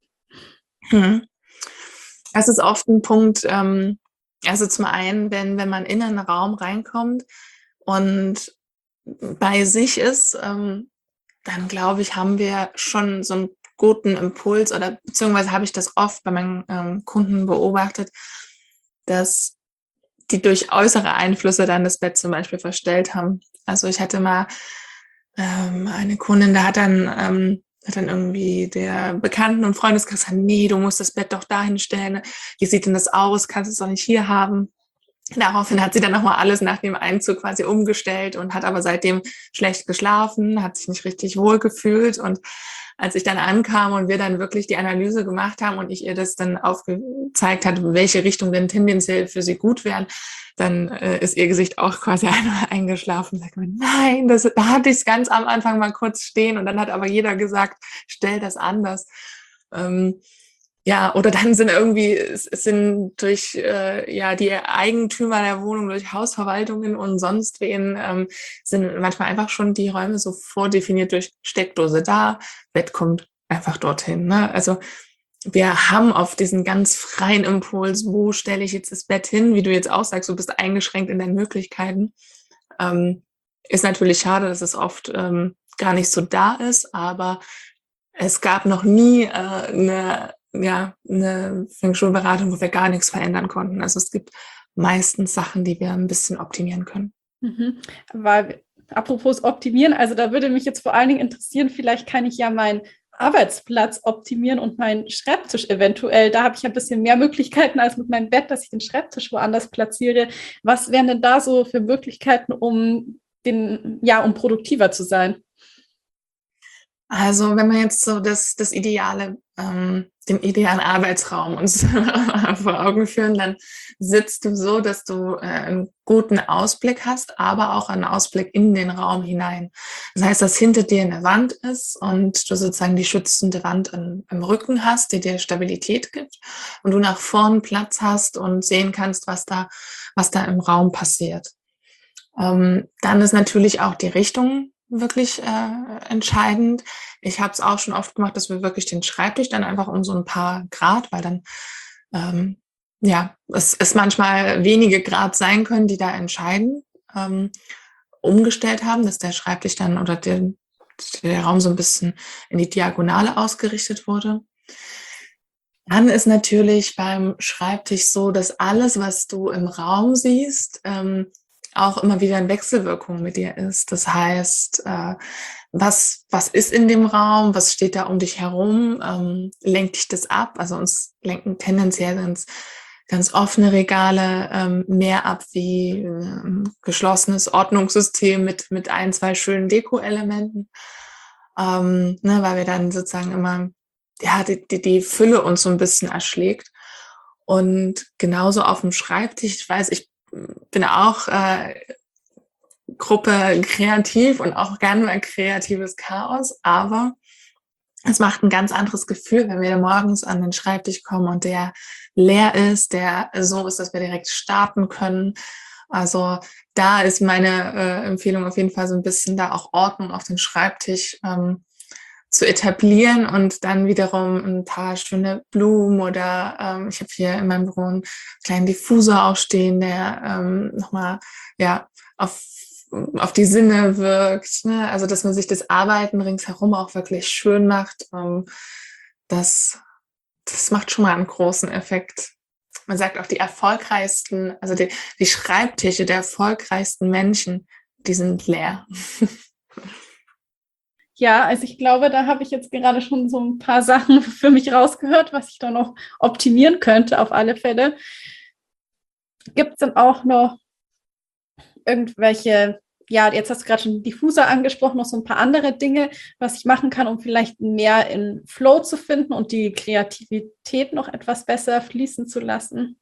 Hm. Das ist oft ein Punkt, ähm, also zum einen, wenn, wenn man in einen Raum reinkommt und bei sich ist, ähm, dann glaube ich, haben wir schon so einen guten Impuls oder beziehungsweise habe ich das oft bei meinen ähm, Kunden beobachtet, dass die durch äußere Einflüsse dann das Bett zum Beispiel verstellt haben. Also ich hatte mal ähm, eine Kundin, da hat dann, ähm, hat dann irgendwie der Bekannten- und Freundeskreis gesagt, nee, du musst das Bett doch dahin stellen. Wie sieht denn das aus? Kannst du es doch nicht hier haben? Daraufhin hat sie dann nochmal alles nach dem Einzug quasi umgestellt und hat aber seitdem schlecht geschlafen, hat sich nicht richtig wohl gefühlt. Und als ich dann ankam und wir dann wirklich die Analyse gemacht haben und ich ihr das dann aufgezeigt hat, welche Richtung denn tendenziell für sie gut wären, dann äh, ist ihr Gesicht auch quasi einmal eingeschlafen. Sagt man, nein, das, da hatte ich es ganz am Anfang mal kurz stehen und dann hat aber jeder gesagt, stell das anders. Ähm, Ja, oder dann sind irgendwie, es sind durch äh, ja die Eigentümer der Wohnung, durch Hausverwaltungen und sonst wen, ähm, sind manchmal einfach schon die Räume so vordefiniert durch Steckdose da, Bett kommt einfach dorthin. Ne? Also wir haben auf diesen ganz freien Impuls, wo stelle ich jetzt das Bett hin, wie du jetzt auch sagst, du bist eingeschränkt in deinen Möglichkeiten. Ähm, ist natürlich schade, dass es oft ähm, gar nicht so da ist, aber es gab noch nie äh, eine ja, eine Feng Shui-Beratung, wo wir gar nichts verändern konnten. Also es gibt meistens Sachen, die wir ein bisschen optimieren können. Mhm. Weil, apropos optimieren, also da würde mich jetzt vor allen Dingen interessieren, vielleicht kann ich ja meinen Arbeitsplatz optimieren und meinen Schreibtisch eventuell. Da habe ich ein bisschen mehr Möglichkeiten als mit meinem Bett, dass ich den Schreibtisch woanders platziere. Was wären denn da so für Möglichkeiten, um den, ja, um produktiver zu sein? Also wenn wir jetzt so das, das ideale, ähm, den idealen Arbeitsraum uns vor Augen führen, dann sitzt du so, dass du äh, einen guten Ausblick hast, aber auch einen Ausblick in den Raum hinein. Das heißt, dass hinter dir eine Wand ist und du sozusagen die schützende Wand im, im Rücken hast, die dir Stabilität gibt und du nach vorn Platz hast und sehen kannst, was da, was da im Raum passiert. Ähm, dann ist natürlich auch die Richtung wirklich äh, entscheidend. Ich habe es auch schon oft gemacht, dass wir wirklich den Schreibtisch dann einfach um so ein paar Grad, weil dann ähm, ja, es, es manchmal wenige Grad sein können, die da entscheiden, ähm, umgestellt haben, dass der Schreibtisch dann oder der, der Raum so ein bisschen in die Diagonale ausgerichtet wurde. Dann ist natürlich beim Schreibtisch so, dass alles, was du im Raum siehst, ähm, auch immer wieder in Wechselwirkung mit dir ist. Das heißt, äh, was, was ist in dem Raum, was steht da um dich herum, ähm, lenkt dich das ab? Also uns lenken tendenziell ganz, ganz offene Regale ähm, mehr ab wie ein geschlossenes Ordnungssystem mit, mit ein, zwei schönen Deko-Elementen, ähm, ne, weil wir dann sozusagen immer ja, die, die, die Fülle uns so ein bisschen erschlägt. Und genauso auf dem Schreibtisch, ich weiß, ich bin auch äh, Gruppe kreativ und auch gerne mal kreatives Chaos, aber es macht ein ganz anderes Gefühl, wenn wir morgens an den Schreibtisch kommen und der leer ist, der so ist, dass wir direkt starten können. Also da ist meine äh, Empfehlung auf jeden Fall so ein bisschen da auch Ordnung auf den Schreibtisch ähm, zu etablieren und dann wiederum ein paar schöne Blumen oder ähm, ich habe hier in meinem Büro einen kleinen Diffusor auch stehen, der ähm, nochmal ja auf auf die Sinne wirkt, ne? Also dass man sich das Arbeiten ringsherum auch wirklich schön macht, ähm, das das macht schon mal einen großen Effekt. Man sagt auch die erfolgreichsten, also die, die Schreibtische der erfolgreichsten Menschen, die sind leer. Ja, also ich glaube, da habe ich jetzt gerade schon so ein paar Sachen für mich rausgehört, was ich da noch optimieren könnte, auf alle Fälle. Gibt es denn auch noch irgendwelche, ja, jetzt hast du gerade schon Diffuser angesprochen, noch so ein paar andere Dinge, was ich machen kann, um vielleicht mehr in Flow zu finden und die Kreativität noch etwas besser fließen zu lassen?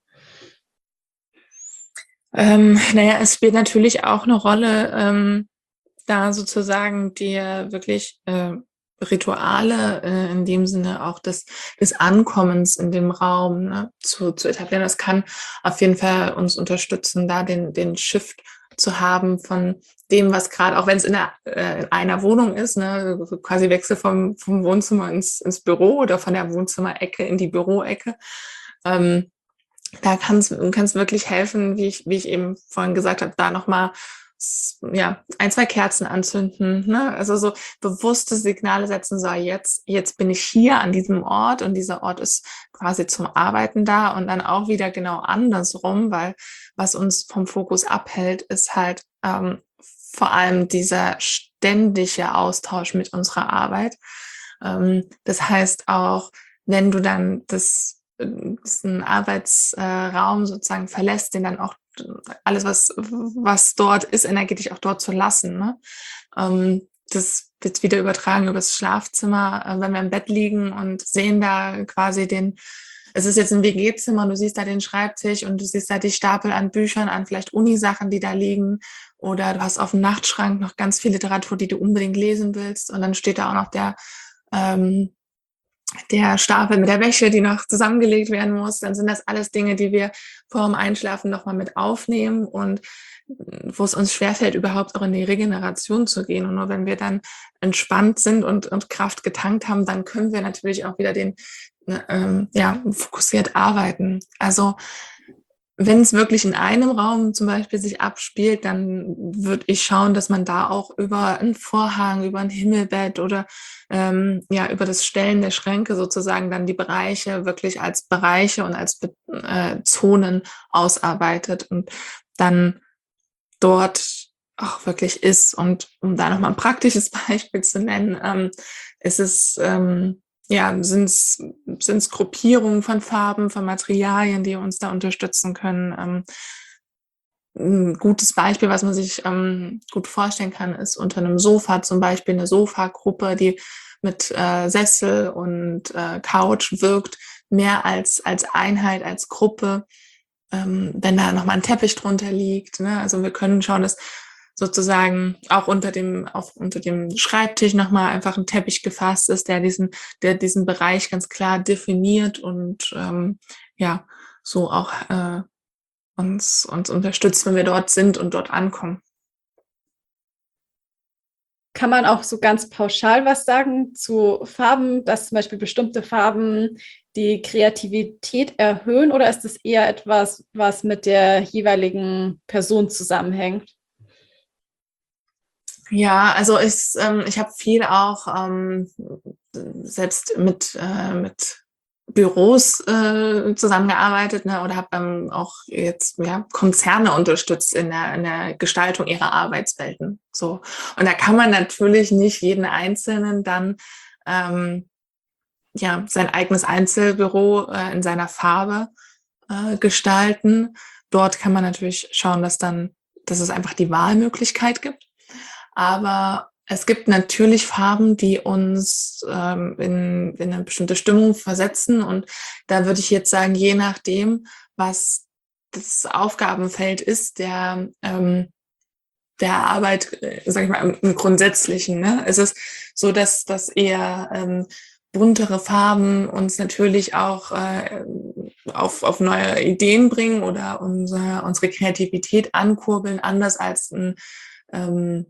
Ähm, naja, es spielt natürlich auch eine Rolle, ähm, da sozusagen dir wirklich äh, Rituale äh, in dem Sinne auch des, des Ankommens in dem Raum ne, zu, zu etablieren. Das kann auf jeden Fall uns unterstützen, da den, den Shift zu haben von dem, was gerade, auch wenn es in, der, äh, in einer Wohnung ist, ne, so quasi Wechsel vom, vom Wohnzimmer ins, ins Büro oder von der Wohnzimmerecke in die Büroecke. Ähm, da kann es wirklich helfen, wie ich, wie ich eben vorhin gesagt habe, da nochmal ja, ein, zwei Kerzen anzünden, ne? Also so bewusste Signale setzen, so jetzt, jetzt bin ich hier an diesem Ort und dieser Ort ist quasi zum Arbeiten da und dann auch wieder genau andersrum, weil was uns vom Fokus abhält, ist halt ähm, vor allem dieser ständige Austausch mit unserer Arbeit. Ähm, das heißt auch, wenn du dann das diesen Arbeitsraum sozusagen verlässt, den dann auch alles, was, was dort ist, energetisch auch dort zu lassen. Ne? Ähm, das wird wieder übertragen übers Schlafzimmer, äh, wenn wir im Bett liegen und sehen da quasi den, es ist jetzt ein W G-Zimmer und du siehst da den Schreibtisch und du siehst da die Stapel an Büchern, an vielleicht Unisachen, die da liegen oder du hast auf dem Nachtschrank noch ganz viel Literatur, die du unbedingt lesen willst und dann steht da auch noch der ähm, der Stapel mit der Wäsche, die noch zusammengelegt werden muss, dann sind das alles Dinge, die wir vor dem Einschlafen nochmal mit aufnehmen und wo es uns schwerfällt, überhaupt auch in die Regeneration zu gehen. Und nur wenn wir dann entspannt sind und, und Kraft getankt haben, dann können wir natürlich auch wieder den, ähm, ja, fokussiert arbeiten. Also wenn es wirklich in einem Raum zum Beispiel sich abspielt, dann würde ich schauen, dass man da auch über einen Vorhang, über ein Himmelbett oder ähm, ja über das Stellen der Schränke sozusagen dann die Bereiche wirklich als Bereiche und als äh, Zonen ausarbeitet und dann dort auch wirklich ist. Und um da nochmal ein praktisches Beispiel zu nennen, ähm, ist es ähm, ja, sind es Gruppierungen von Farben, von Materialien, die uns da unterstützen können. Ähm, ein gutes Beispiel, was man sich ähm, gut vorstellen kann, ist unter einem Sofa zum Beispiel eine Sofagruppe, die mit äh, Sessel und äh, Couch wirkt, mehr als, als Einheit, als Gruppe, ähm, wenn da nochmal ein Teppich drunter liegt. Ne? Also wir können schauen, dass sozusagen auch unter dem, auch unter dem Schreibtisch nochmal einfach ein Teppich gefasst ist, der diesen, der diesen Bereich ganz klar definiert und ähm, ja, so auch äh, uns, uns unterstützt, wenn wir dort sind und dort ankommen. Kann man auch so ganz pauschal was sagen zu Farben, dass zum Beispiel bestimmte Farben die Kreativität erhöhen, oder ist es eher etwas, was mit der jeweiligen Person zusammenhängt? Ja, also ich, ähm, ich habe viel auch ähm, selbst mit, äh, mit Büros äh, zusammengearbeitet, ne, oder habe ähm, auch jetzt ja, Konzerne unterstützt in der, in der Gestaltung ihrer Arbeitswelten. So. Und da kann man natürlich nicht jeden Einzelnen dann ähm, ja, sein eigenes Einzelbüro äh, in seiner Farbe äh, gestalten. Dort kann man natürlich schauen, dass dann, dass es einfach die Wahlmöglichkeit gibt. Aber es gibt natürlich Farben, die uns ähm, in, in eine bestimmte Stimmung versetzen. Und da würde ich jetzt sagen, je nachdem, was das Aufgabenfeld ist, der, ähm, der Arbeit, äh, sag ich mal, im, im Grundsätzlichen. Ne? Es ist so, dass, dass eher ähm, buntere Farben uns natürlich auch äh, auf, auf neue Ideen bringen oder unsere, unsere Kreativität ankurbeln, anders als ein ähm,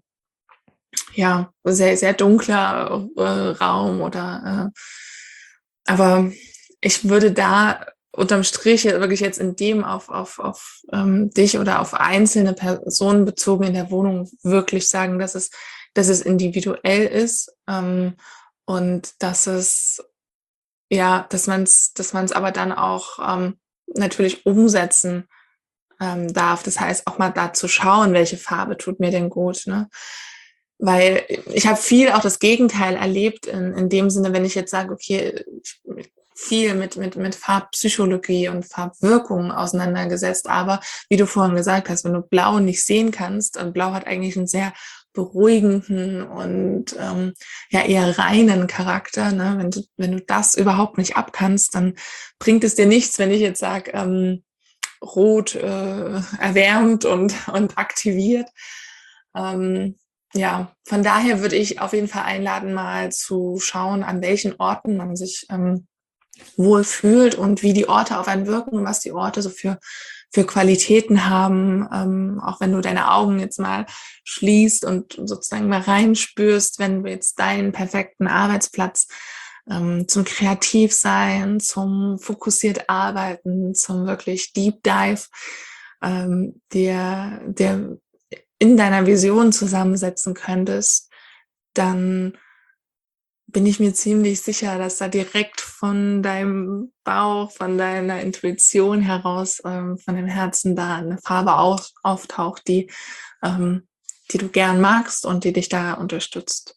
ja, sehr, sehr dunkler äh, Raum oder äh, aber ich würde da unterm Strich wirklich jetzt in dem auf, auf, auf ähm, dich oder auf einzelne Personen bezogen in der Wohnung wirklich sagen, dass es, dass es individuell ist ähm, und dass es, ja, dass man es, dass man es aber dann auch ähm, natürlich umsetzen ähm, darf. Das heißt, auch mal da zu schauen, welche Farbe tut mir denn gut, ne? Weil ich habe viel auch das Gegenteil erlebt, in, in dem Sinne, wenn ich jetzt sage, okay, ich, viel mit, mit, mit Farbpsychologie und Farbwirkungen auseinandergesetzt. Aber wie du vorhin gesagt hast, wenn du Blau nicht sehen kannst, und Blau hat eigentlich einen sehr beruhigenden und ähm, ja eher reinen Charakter. Ne? Wenn du, wenn du das überhaupt nicht abkannst, dann bringt es dir nichts, wenn ich jetzt sage, ähm, Rot äh, erwärmt und, und aktiviert. Ähm, ja, von daher würde ich auf jeden Fall einladen, mal zu schauen, an welchen Orten man sich ähm, wohl fühlt und wie die Orte auf einen wirken und was die Orte so für, für Qualitäten haben. Ähm, auch wenn du deine Augen jetzt mal schließt und sozusagen mal reinspürst, wenn du jetzt deinen perfekten Arbeitsplatz ähm, zum Kreativsein, zum fokussiert Arbeiten, zum wirklich Deep Dive, ähm, der, der in deiner Vision zusammensetzen könntest, dann bin ich mir ziemlich sicher, dass da direkt von deinem Bauch, von deiner Intuition heraus, ähm, von dem Herzen da eine Farbe auf, auftaucht, die, ähm, die du gern magst und die dich da unterstützt.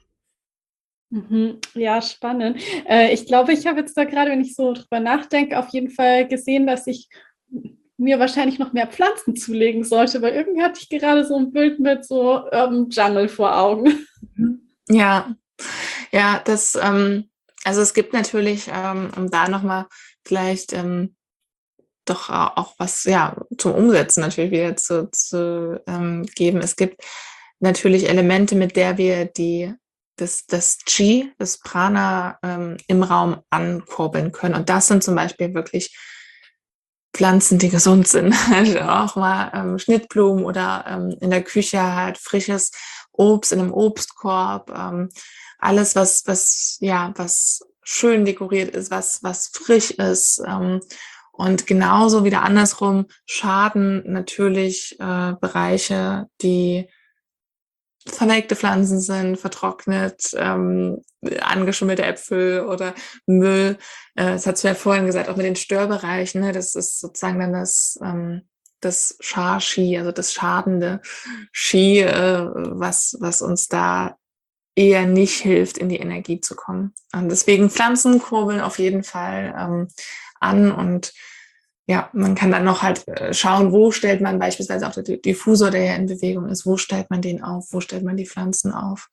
Mhm. Ja, spannend. Äh, ich glaube, ich habe jetzt da gerade, wenn ich so drüber nachdenke, auf jeden Fall gesehen, dass ich mir wahrscheinlich noch mehr Pflanzen zulegen sollte, weil irgendwie hatte ich gerade so ein Bild mit so Urban Jungle vor Augen. Ja, ja, das, ähm, also es gibt natürlich, ähm, um da nochmal vielleicht ähm, doch auch was ja zum Umsetzen natürlich wieder zu, zu ähm, geben. Es gibt natürlich Elemente, mit der wir die das, das Qi, das Prana ähm, im Raum ankurbeln können. Und das sind zum Beispiel wirklich Pflanzen, die gesund sind. Also auch mal ähm, Schnittblumen oder ähm, in der Küche halt frisches Obst in einem Obstkorb. Ähm, alles, was, was, ja, was schön dekoriert ist, was, was frisch ist. Ähm, und genauso wieder andersrum schaden natürlich äh, Bereiche, die verwelkte Pflanzen sind, vertrocknet, ähm, angeschimmelte Äpfel oder Müll. Äh, das hast du ja vorhin gesagt, auch mit den Störbereichen. Ne? Das ist sozusagen dann das, ähm, das Sha-Shi, also das schadende Shi, äh, was, was uns da eher nicht hilft, in die Energie zu kommen. Und deswegen Pflanzen kurbeln auf jeden Fall ähm, an und ja, man kann dann noch halt äh, schauen, wo stellt man beispielsweise auch den Diffusor, der ja in Bewegung ist, wo stellt man den auf, wo stellt man die Pflanzen auf.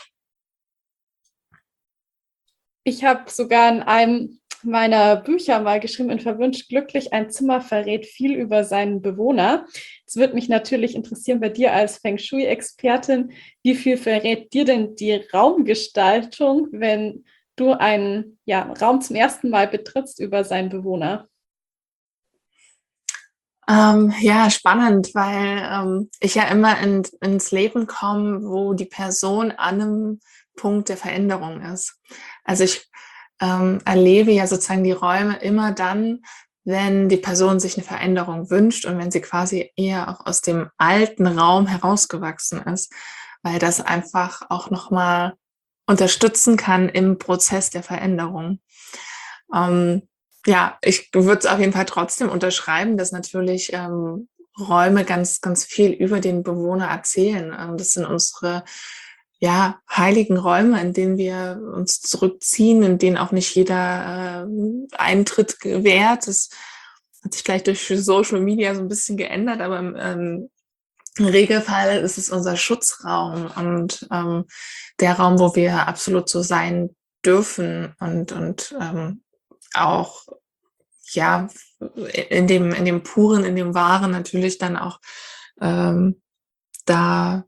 Ich habe sogar in einem meiner Bücher mal geschrieben, in Verwünscht glücklich, ein Zimmer verrät viel über seinen Bewohner. Es würde mich natürlich interessieren, bei dir als Feng Shui-Expertin, wie viel verrät dir denn die Raumgestaltung, wenn du einen ja, Raum zum ersten Mal betrittst über seinen Bewohner? Ähm, ja, spannend, weil ähm, ich ja immer in, ins Leben komme, wo die Person an einem Punkt der Veränderung ist. Also ich ähm, erlebe ja sozusagen die Räume immer dann, wenn die Person sich eine Veränderung wünscht und wenn sie quasi eher auch aus dem alten Raum herausgewachsen ist, weil das einfach auch nochmal unterstützen kann im Prozess der Veränderung. Ähm, ja, ich würde es auf jeden Fall trotzdem unterschreiben, dass natürlich ähm, Räume ganz, ganz viel über den Bewohner erzählen. Ähm, das sind unsere ja, heiligen Räume, in denen wir uns zurückziehen, in denen auch nicht jeder äh, Eintritt gewährt. Das hat sich vielleicht durch Social Media so ein bisschen geändert, aber ähm, im Regelfall ist es unser Schutzraum und ähm, der Raum, wo wir absolut so sein dürfen und, und ähm, auch ja in dem, in dem Puren, in dem Wahren natürlich dann auch ähm, da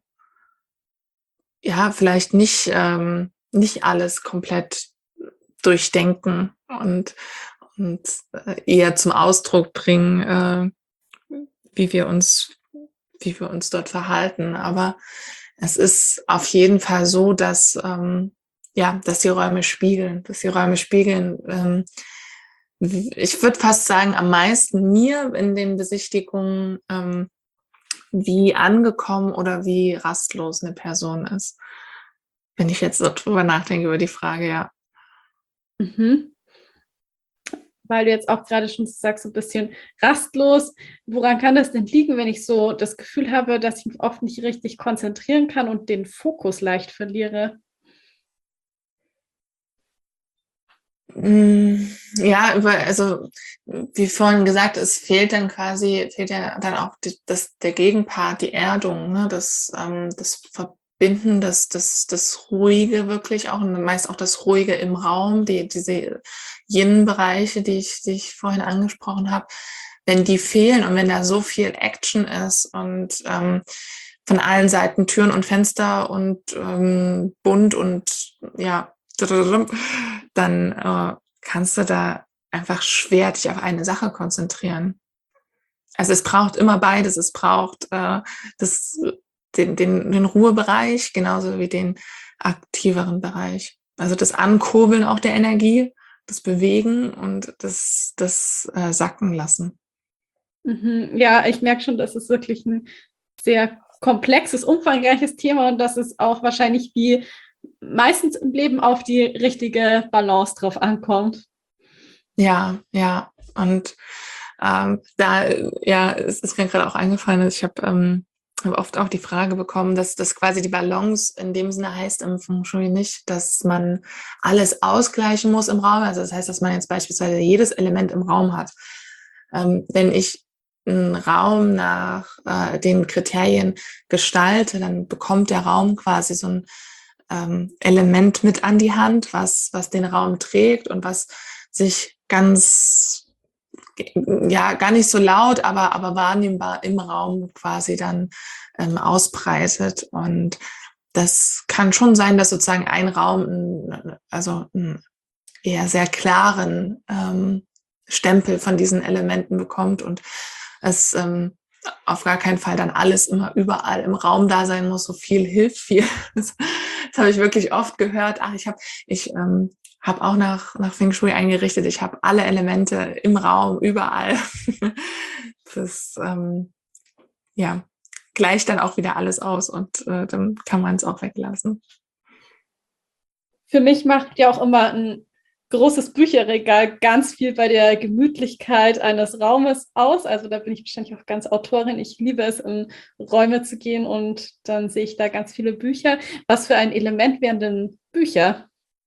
ja vielleicht nicht, ähm, nicht alles komplett durchdenken und, und äh, eher zum Ausdruck bringen, äh, wie wir uns, wie wir uns dort verhalten. Aber es ist auf jeden Fall so, dass ähm, ja, dass die Räume spiegeln, dass die Räume spiegeln. Ähm, ich würde fast sagen, am meisten mir in den Besichtigungen, ähm, wie angekommen oder wie rastlos eine Person ist. Wenn ich jetzt so drüber nachdenke über die Frage, ja. Mhm. Weil du jetzt auch gerade schon sagst, so ein bisschen rastlos. Woran kann das denn liegen, wenn ich so das Gefühl habe, dass ich mich oft nicht richtig konzentrieren kann und den Fokus leicht verliere? Ja, über, also wie vorhin gesagt, es fehlt dann quasi, fehlt ja dann auch die, das, der Gegenpart, die Erdung, ne? das, ähm, das Verbinden, das, das, das Ruhige wirklich auch und meist auch das Ruhige im Raum, die, diese Yin-Bereiche, die ich, die ich vorhin angesprochen habe, wenn die fehlen und wenn da so viel Action ist und ähm, von allen Seiten Türen und Fenster und ähm, bunt und ja, dann äh, kannst du da einfach schwer dich auf eine Sache konzentrieren. Also es braucht immer beides. Es braucht äh, das, den, den, den Ruhebereich genauso wie den aktiveren Bereich. Also das Ankurbeln auch der Energie, das Bewegen und das, das äh, Sacken lassen. Mhm. Ja, ich merke schon, das ist wirklich ein sehr komplexes, umfangreiches Thema und dass es auch wahrscheinlich wie meistens im Leben auf die richtige Balance drauf ankommt. Ja, ja. Und ähm, da, ja, es ist mir gerade auch eingefallen, ich habe ähm, hab oft auch die Frage bekommen, dass das quasi die Balance in dem Sinne heißt im Feng Shui nicht, dass man alles ausgleichen muss im Raum. Also das heißt, dass man jetzt beispielsweise jedes Element im Raum hat. Ähm, wenn ich einen Raum nach äh, den Kriterien gestalte, dann bekommt der Raum quasi so ein ähm, Element mit an die Hand, was, was den Raum trägt und was sich ganz, ja, gar nicht so laut, aber, aber wahrnehmbar im Raum quasi dann ähm, ausbreitet. Und das kann schon sein, dass sozusagen ein Raum, also einen eher sehr klaren ähm, Stempel von diesen Elementen bekommt und es ähm, auf gar keinen Fall dann alles immer überall im Raum da sein muss. So viel hilft viel. Das, das habe ich wirklich oft gehört. Ach, ich habe ich ähm, habe auch nach nach Feng Shui eingerichtet. Ich habe alle Elemente im Raum überall. Das ähm, ja gleicht dann auch wieder alles aus und äh, dann kann man es auch weglassen. Für mich macht ja auch immer ein großes Bücherregal ganz viel bei der Gemütlichkeit eines Raumes aus. Also da bin ich wahrscheinlich auch ganz Autorin. Ich liebe es, in Räume zu gehen und dann sehe ich da ganz viele Bücher. Was für ein Element wären denn Bücher?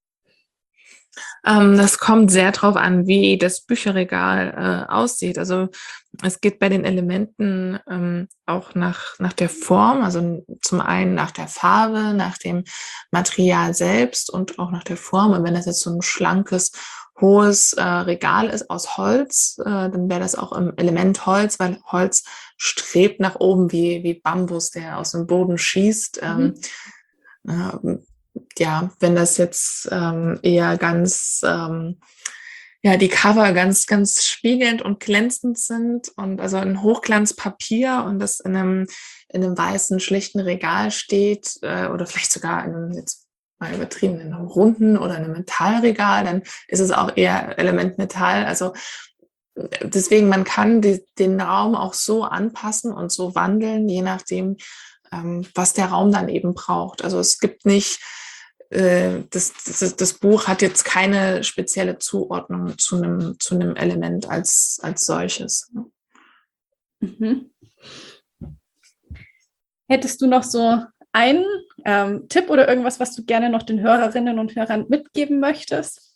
Ähm, das kommt sehr drauf an, wie das Bücherregal äh, aussieht. Also es geht bei den Elementen ähm, auch nach, nach der Form, also zum einen nach der Farbe, nach dem Material selbst und auch nach der Form. Und wenn das jetzt so ein schlankes, hohes äh, Regal ist aus Holz, äh, dann wäre das auch im Element Holz, weil Holz strebt nach oben wie, wie Bambus, der aus dem Boden schießt. Ähm, Mhm. ja, ja, wenn das jetzt ähm, eher ganz ähm, ja, die Cover ganz, ganz spiegelnd und glänzend sind und also ein Hochglanzpapier und das in einem, in einem weißen, schlichten Regal steht äh, oder vielleicht sogar in einem, jetzt mal übertrieben, in einem runden oder einem Metallregal, dann ist es auch eher Element Metall. Also äh, deswegen, man kann die, den Raum auch so anpassen und so wandeln, je nachdem, ähm, was der Raum dann eben braucht. Also es gibt nicht das, das, das Buch hat jetzt keine spezielle Zuordnung zu einem, zu einem Element als, als solches. Mhm. Hättest du noch so einen ähm, Tipp oder irgendwas, was du gerne noch den Hörerinnen und Hörern mitgeben möchtest?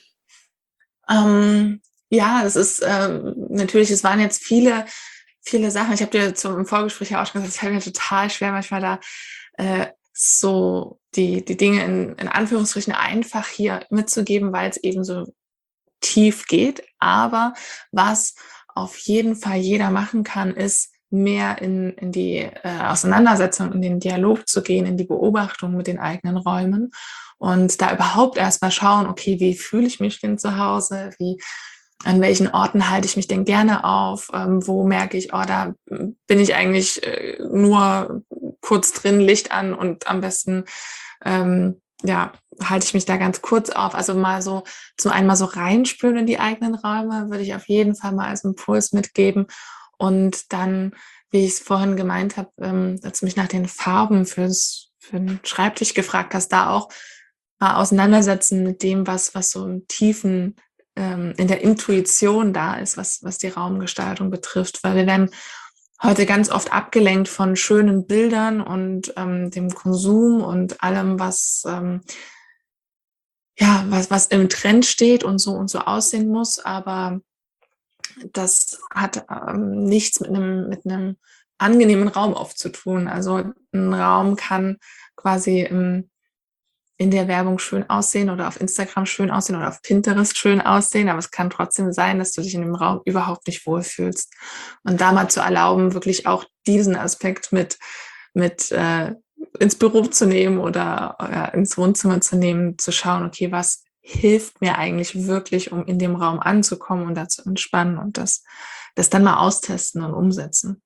Ähm, ja, es ist ähm, natürlich, es waren jetzt viele, viele Sachen. Ich habe dir zum, im Vorgespräch ja auch schon gesagt, es fällt mir total schwer, manchmal da äh, so die, die Dinge in, in Anführungsstrichen einfach hier mitzugeben, weil es eben so tief geht. Aber was auf jeden Fall jeder machen kann, ist mehr in, in die äh, Auseinandersetzung, in den Dialog zu gehen, in die Beobachtung mit den eigenen Räumen und da überhaupt erstmal schauen, okay, wie fühle ich mich denn zu Hause, wie an welchen Orten halte ich mich denn gerne auf, ähm, wo merke ich, oh, da bin ich eigentlich äh, nur kurz drin, Licht an und am besten ähm, ja, halte ich mich da ganz kurz auf. Also mal so zum einen mal so reinspüren in die eigenen Räume, würde ich auf jeden Fall mal als Impuls mitgeben. Und dann, wie ich es vorhin gemeint habe, ähm, als du mich nach den Farben fürs, für den Schreibtisch gefragt hast, da auch mal auseinandersetzen mit dem, was, was so im Tiefen ähm, in der Intuition da ist, was, was die Raumgestaltung betrifft. Weil wir werden heute ganz oft abgelenkt von schönen Bildern und ähm, dem Konsum und allem, was ähm, ja, was, was im Trend steht und so und so aussehen muss, aber das hat ähm, nichts mit einem, mit einem angenehmen Raum oft zu tun. Also ein Raum kann quasi im, in der Werbung schön aussehen oder auf Instagram schön aussehen oder auf Pinterest schön aussehen, aber es kann trotzdem sein, dass du dich in dem Raum überhaupt nicht wohlfühlst. Und da mal zu erlauben, wirklich auch diesen Aspekt mit, mit äh, ins Büro zu nehmen oder äh, ins Wohnzimmer zu nehmen, zu schauen, okay, was hilft mir eigentlich wirklich, um in dem Raum anzukommen und da zu entspannen und das, das dann mal austesten und umsetzen.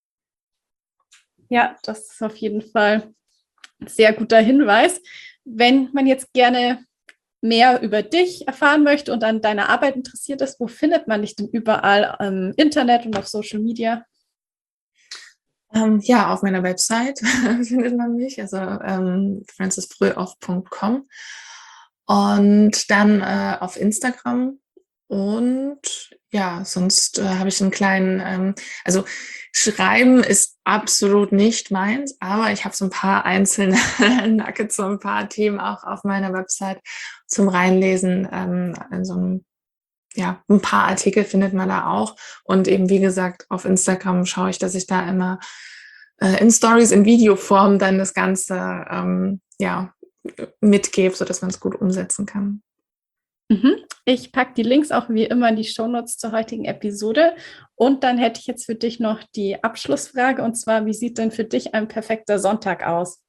Ja, das ist auf jeden Fall ein sehr guter Hinweis. Wenn man jetzt gerne mehr über dich erfahren möchte und an deiner Arbeit interessiert ist, wo findet man dich denn überall im Internet und auf Social Media? Ähm, ja, auf meiner Website findet man mich, also ähm, francis fröhoff punkt com und dann äh, auf Instagram und ja, sonst äh, habe ich einen kleinen, ähm, also Schreiben ist absolut nicht meins, aber ich habe so ein paar einzelne Nuggets, so ein paar Themen auch auf meiner Website zum Reinlesen, ähm, in so einem ja, ein paar Artikel findet man da auch. Und eben, wie gesagt, auf Instagram schaue ich, dass ich da immer äh, in Stories, in Videoform dann das Ganze ähm, ja, mitgebe, sodass man es gut umsetzen kann. Mhm. Ich packe die Links auch wie immer in die Shownotes zur heutigen Episode. Und dann hätte ich jetzt für dich noch die Abschlussfrage, und zwar, wie sieht denn für dich ein perfekter Sonntag aus?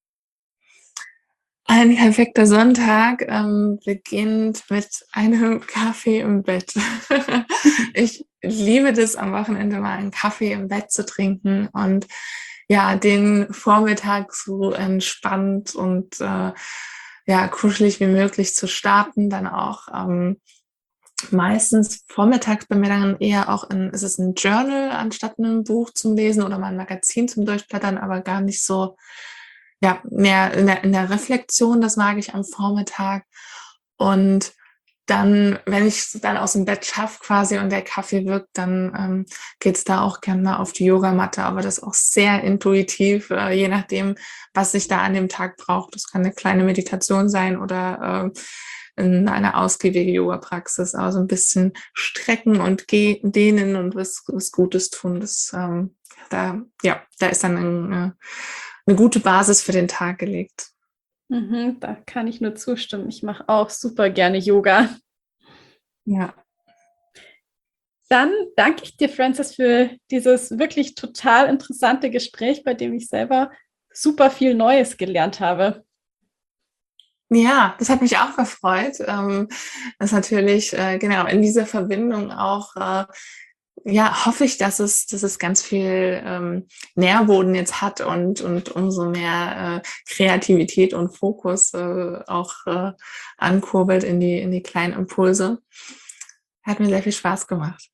Ein perfekter Sonntag ähm, beginnt mit einem Kaffee im Bett. Ich liebe das, am Wochenende mal einen Kaffee im Bett zu trinken und ja, den Vormittag so entspannt und äh, ja, kuschelig wie möglich zu starten. Dann auch ähm, meistens vormittags bei mir dann eher auch in, ist es ein Journal anstatt ein Buch zum Lesen oder mal ein Magazin zum Durchblättern, aber gar nicht so ja, mehr in der, in der Reflexion, das mag ich am Vormittag. Und dann, wenn ich es dann aus dem Bett schaffe quasi und der Kaffee wirkt, dann ähm, geht es da auch gerne mal auf die Yogamatte, aber das auch sehr intuitiv, äh, je nachdem, was ich da an dem Tag brauche. Das kann eine kleine Meditation sein oder äh, eine ausgiebige Yoga-Praxis, also ein bisschen strecken und gehen, dehnen und was, was Gutes tun. Das, ähm, da, ja, da ist dann ein, äh, eine gute Basis für den Tag gelegt. Mhm, da kann ich nur zustimmen. Ich mache auch super gerne Yoga. Ja. Dann danke ich dir, Francis, für dieses wirklich total interessante Gespräch, bei dem ich selber super viel Neues gelernt habe. Ja, das hat mich auch gefreut. Ähm, das natürlich, äh, genau, in dieser Verbindung auch, äh, ja, hoffe ich, dass es, dass es ganz viel ähm, Nährboden jetzt hat und, und umso mehr äh, Kreativität und Fokus äh, auch äh, ankurbelt in die, in die kleinen Impulse. Hat mir sehr viel Spaß gemacht.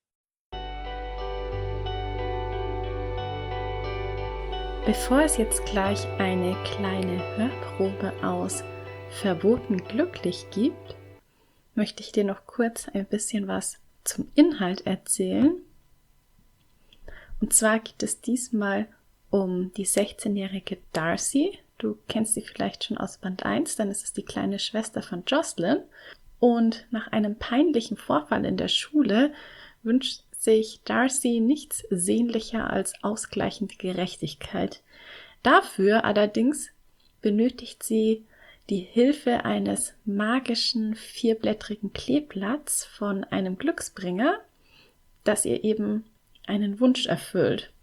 Bevor es jetzt gleich eine kleine Hörprobe aus Verboten glücklich gibt, möchte ich dir noch kurz ein bisschen was zum Inhalt erzählen. Und zwar geht es diesmal um die sechzehnjährige Darcy. Du kennst sie vielleicht schon aus Band eins, dann ist es die kleine Schwester von Jocelyn. Und nach einem peinlichen Vorfall in der Schule wünscht sich Darcy nichts sehnlicher als ausgleichende Gerechtigkeit. Dafür allerdings benötigt sie die Hilfe eines magischen vierblättrigen Kleeblatts von einem Glücksbringer, das ihr eben einen Wunsch erfüllt.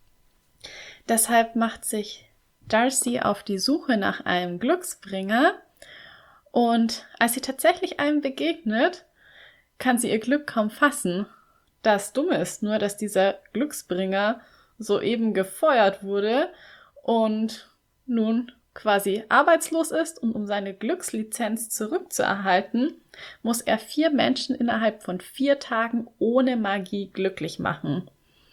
Deshalb macht sich Darcy auf die Suche nach einem Glücksbringer und als sie tatsächlich einem begegnet, kann sie ihr Glück kaum fassen. Das Dumme ist nur, dass dieser Glücksbringer soeben gefeuert wurde und nun quasi arbeitslos ist und um seine Glückslizenz zurückzuerhalten, muss er vier Menschen innerhalb von vier Tagen ohne Magie glücklich machen.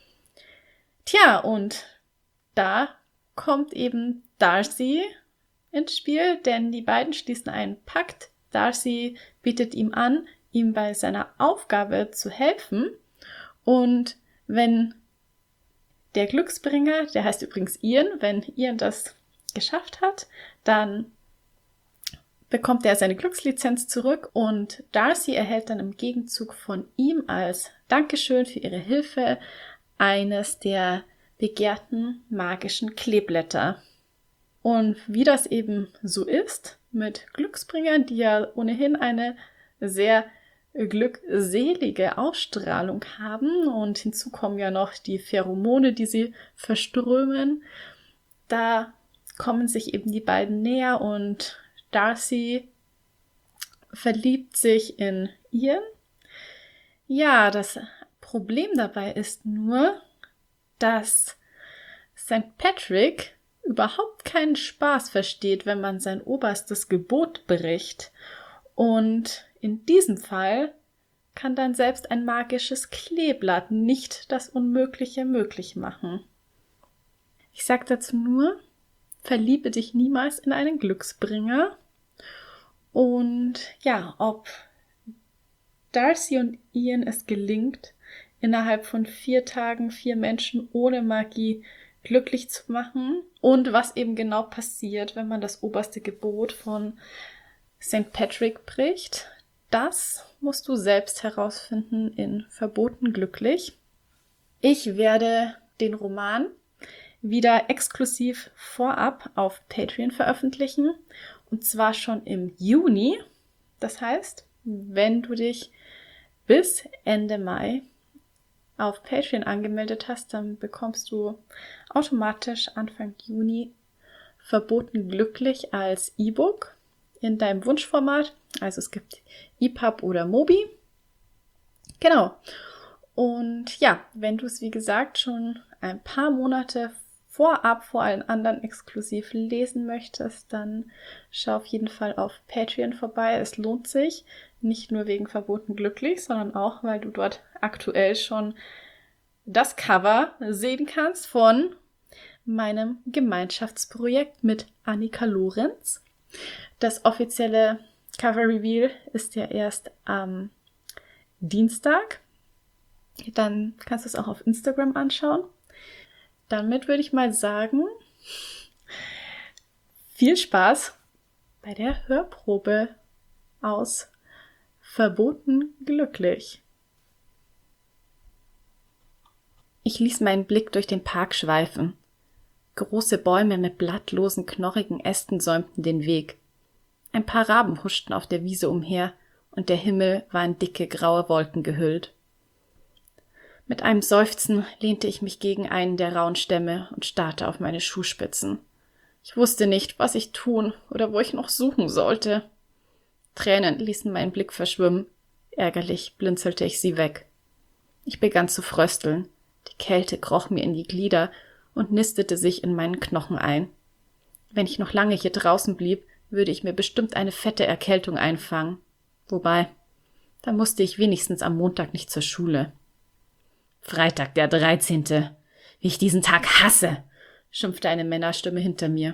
Tja, und da kommt eben Darcy ins Spiel, denn die beiden schließen einen Pakt. Darcy bietet ihm an, ihm bei seiner Aufgabe zu helfen. Und wenn der Glücksbringer, der heißt übrigens Ian, wenn Ian das geschafft hat, dann bekommt er seine Glückslizenz zurück und Darcy erhält dann im Gegenzug von ihm als Dankeschön für ihre Hilfe eines der begehrten magischen Kleeblätter. Und wie das eben so ist mit Glücksbringern, die ja ohnehin eine sehr glückselige Ausstrahlung haben und hinzu kommen ja noch die Pheromone, die sie verströmen, da kommen sich eben die beiden näher und Darcy verliebt sich in Ian. Ja, das Problem dabei ist nur, dass Sankt Patrick überhaupt keinen Spaß versteht, wenn man sein oberstes Gebot bricht. Und in diesem Fall kann dann selbst ein magisches Kleeblatt nicht das Unmögliche möglich machen. Ich sage dazu nur, verliebe dich niemals in einen Glücksbringer. Und ja, ob Darcy und Ian es gelingt, innerhalb von vier Tagen vier Menschen ohne Magie glücklich zu machen und was eben genau passiert, wenn man das oberste Gebot von Sankt Patrick bricht, das musst du selbst herausfinden in Verboten glücklich. Ich werde den Roman wieder exklusiv vorab auf Patreon veröffentlichen und zwar schon im Juni. Das heißt, wenn du dich bis Ende Mai auf Patreon angemeldet hast, dann bekommst du automatisch Anfang Juni Verboten glücklich als E-Book in deinem Wunschformat. Also es gibt E P U B oder Mobi. Genau. Und ja, wenn du es wie gesagt schon ein paar Monate vorab vor allen anderen exklusiv lesen möchtest, dann schau auf jeden Fall auf Patreon vorbei. Es lohnt sich, nicht nur wegen Verboten glücklich, sondern auch, weil du dort aktuell schon das Cover sehen kannst von meinem Gemeinschaftsprojekt mit Annika Lorenz. Das offizielle Cover-Reveal ist ja erst am Dienstag. Dann kannst du es auch auf Instagram anschauen. Damit würde ich mal sagen, viel Spaß bei der Hörprobe aus Verboten glücklich. Ich ließ meinen Blick durch den Park schweifen. Große Bäume mit blattlosen, knorrigen Ästen säumten den Weg. Ein paar Raben huschten auf der Wiese umher und der Himmel war in dicke, graue Wolken gehüllt. Mit einem Seufzen lehnte ich mich gegen einen der rauen Stämme und starrte auf meine Schuhspitzen. Ich wusste nicht, was ich tun oder wo ich noch suchen sollte. Tränen ließen meinen Blick verschwimmen. Ärgerlich blinzelte ich sie weg. Ich begann zu frösteln. Die Kälte kroch mir in die Glieder und nistete sich in meinen Knochen ein. Wenn ich noch lange hier draußen blieb, würde ich mir bestimmt eine fette Erkältung einfangen. Wobei, da musste ich wenigstens am Montag nicht zur Schule. Freitag, der dreizehnte. Wie ich diesen Tag hasse, schimpfte eine Männerstimme hinter mir.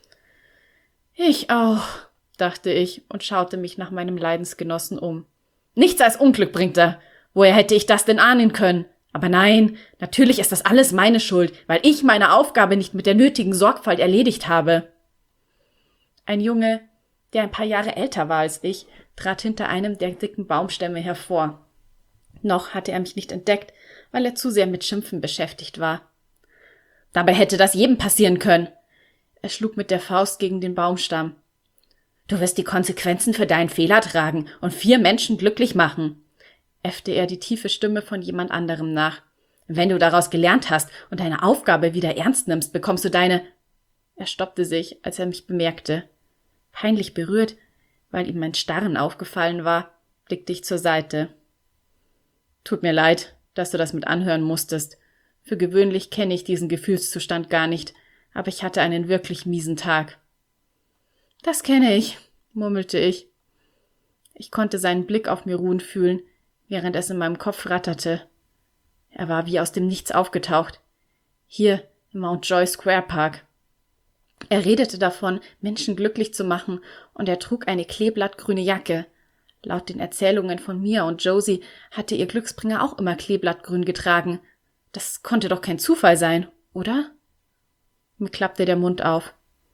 Ich auch, dachte ich und schaute mich nach meinem Leidensgenossen um. Nichts als Unglück bringt er. Woher hätte ich das denn ahnen können? Aber nein, natürlich ist das alles meine Schuld, weil ich meine Aufgabe nicht mit der nötigen Sorgfalt erledigt habe. Ein Junge, der ein paar Jahre älter war als ich, trat hinter einem der dicken Baumstämme hervor. Noch hatte er mich nicht entdeckt, weil er zu sehr mit Schimpfen beschäftigt war. Dabei hätte das jedem passieren können. Er schlug mit der Faust gegen den Baumstamm. Du wirst die Konsequenzen für deinen Fehler tragen und vier Menschen glücklich machen, äffte er die tiefe Stimme von jemand anderem nach. Wenn du daraus gelernt hast und deine Aufgabe wieder ernst nimmst, bekommst du deine... Er stoppte sich, als er mich bemerkte. Peinlich berührt, weil ihm mein Starren aufgefallen war, blickte ich zur Seite. Tut mir leid, dass du das mit anhören musstest. Für gewöhnlich kenne ich diesen Gefühlszustand gar nicht, aber ich hatte einen wirklich miesen Tag. Das kenne ich, murmelte ich. Ich konnte seinen Blick auf mir ruhen fühlen, während es in meinem Kopf ratterte. Er war wie aus dem Nichts aufgetaucht. Hier im Mount Joy Square Park. Er redete davon, Menschen glücklich zu machen, und er trug eine kleeblattgrüne Jacke. Laut den Erzählungen von Mia und Josie hatte ihr Glücksbringer auch immer kleeblattgrün getragen. Das konnte doch kein Zufall sein, oder? Mir klappte der Mund auf.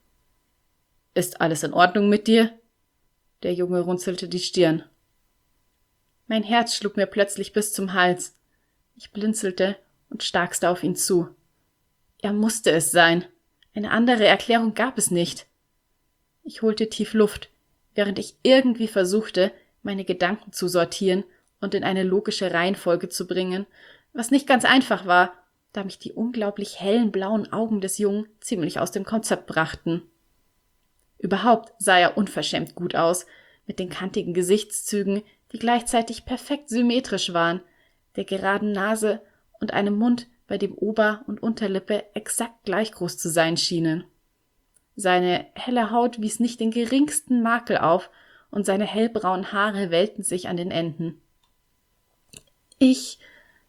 Ist alles in Ordnung mit dir? Der Junge runzelte die Stirn. Mein Herz schlug mir plötzlich bis zum Hals. Ich blinzelte und starkste auf ihn zu. Er musste es sein. Eine andere Erklärung gab es nicht. Ich holte tief Luft, während ich irgendwie versuchte, meine Gedanken zu sortieren und in eine logische Reihenfolge zu bringen, was nicht ganz einfach war, da mich die unglaublich hellen blauen Augen des Jungen ziemlich aus dem Konzept brachten. Überhaupt sah er unverschämt gut aus, mit den kantigen Gesichtszügen, die gleichzeitig perfekt symmetrisch waren, der geraden Nase und einem Mund, bei dem Ober- und Unterlippe exakt gleich groß zu sein schienen. Seine helle Haut wies nicht den geringsten Makel auf, und seine hellbraunen Haare wellten sich an den Enden. Ich...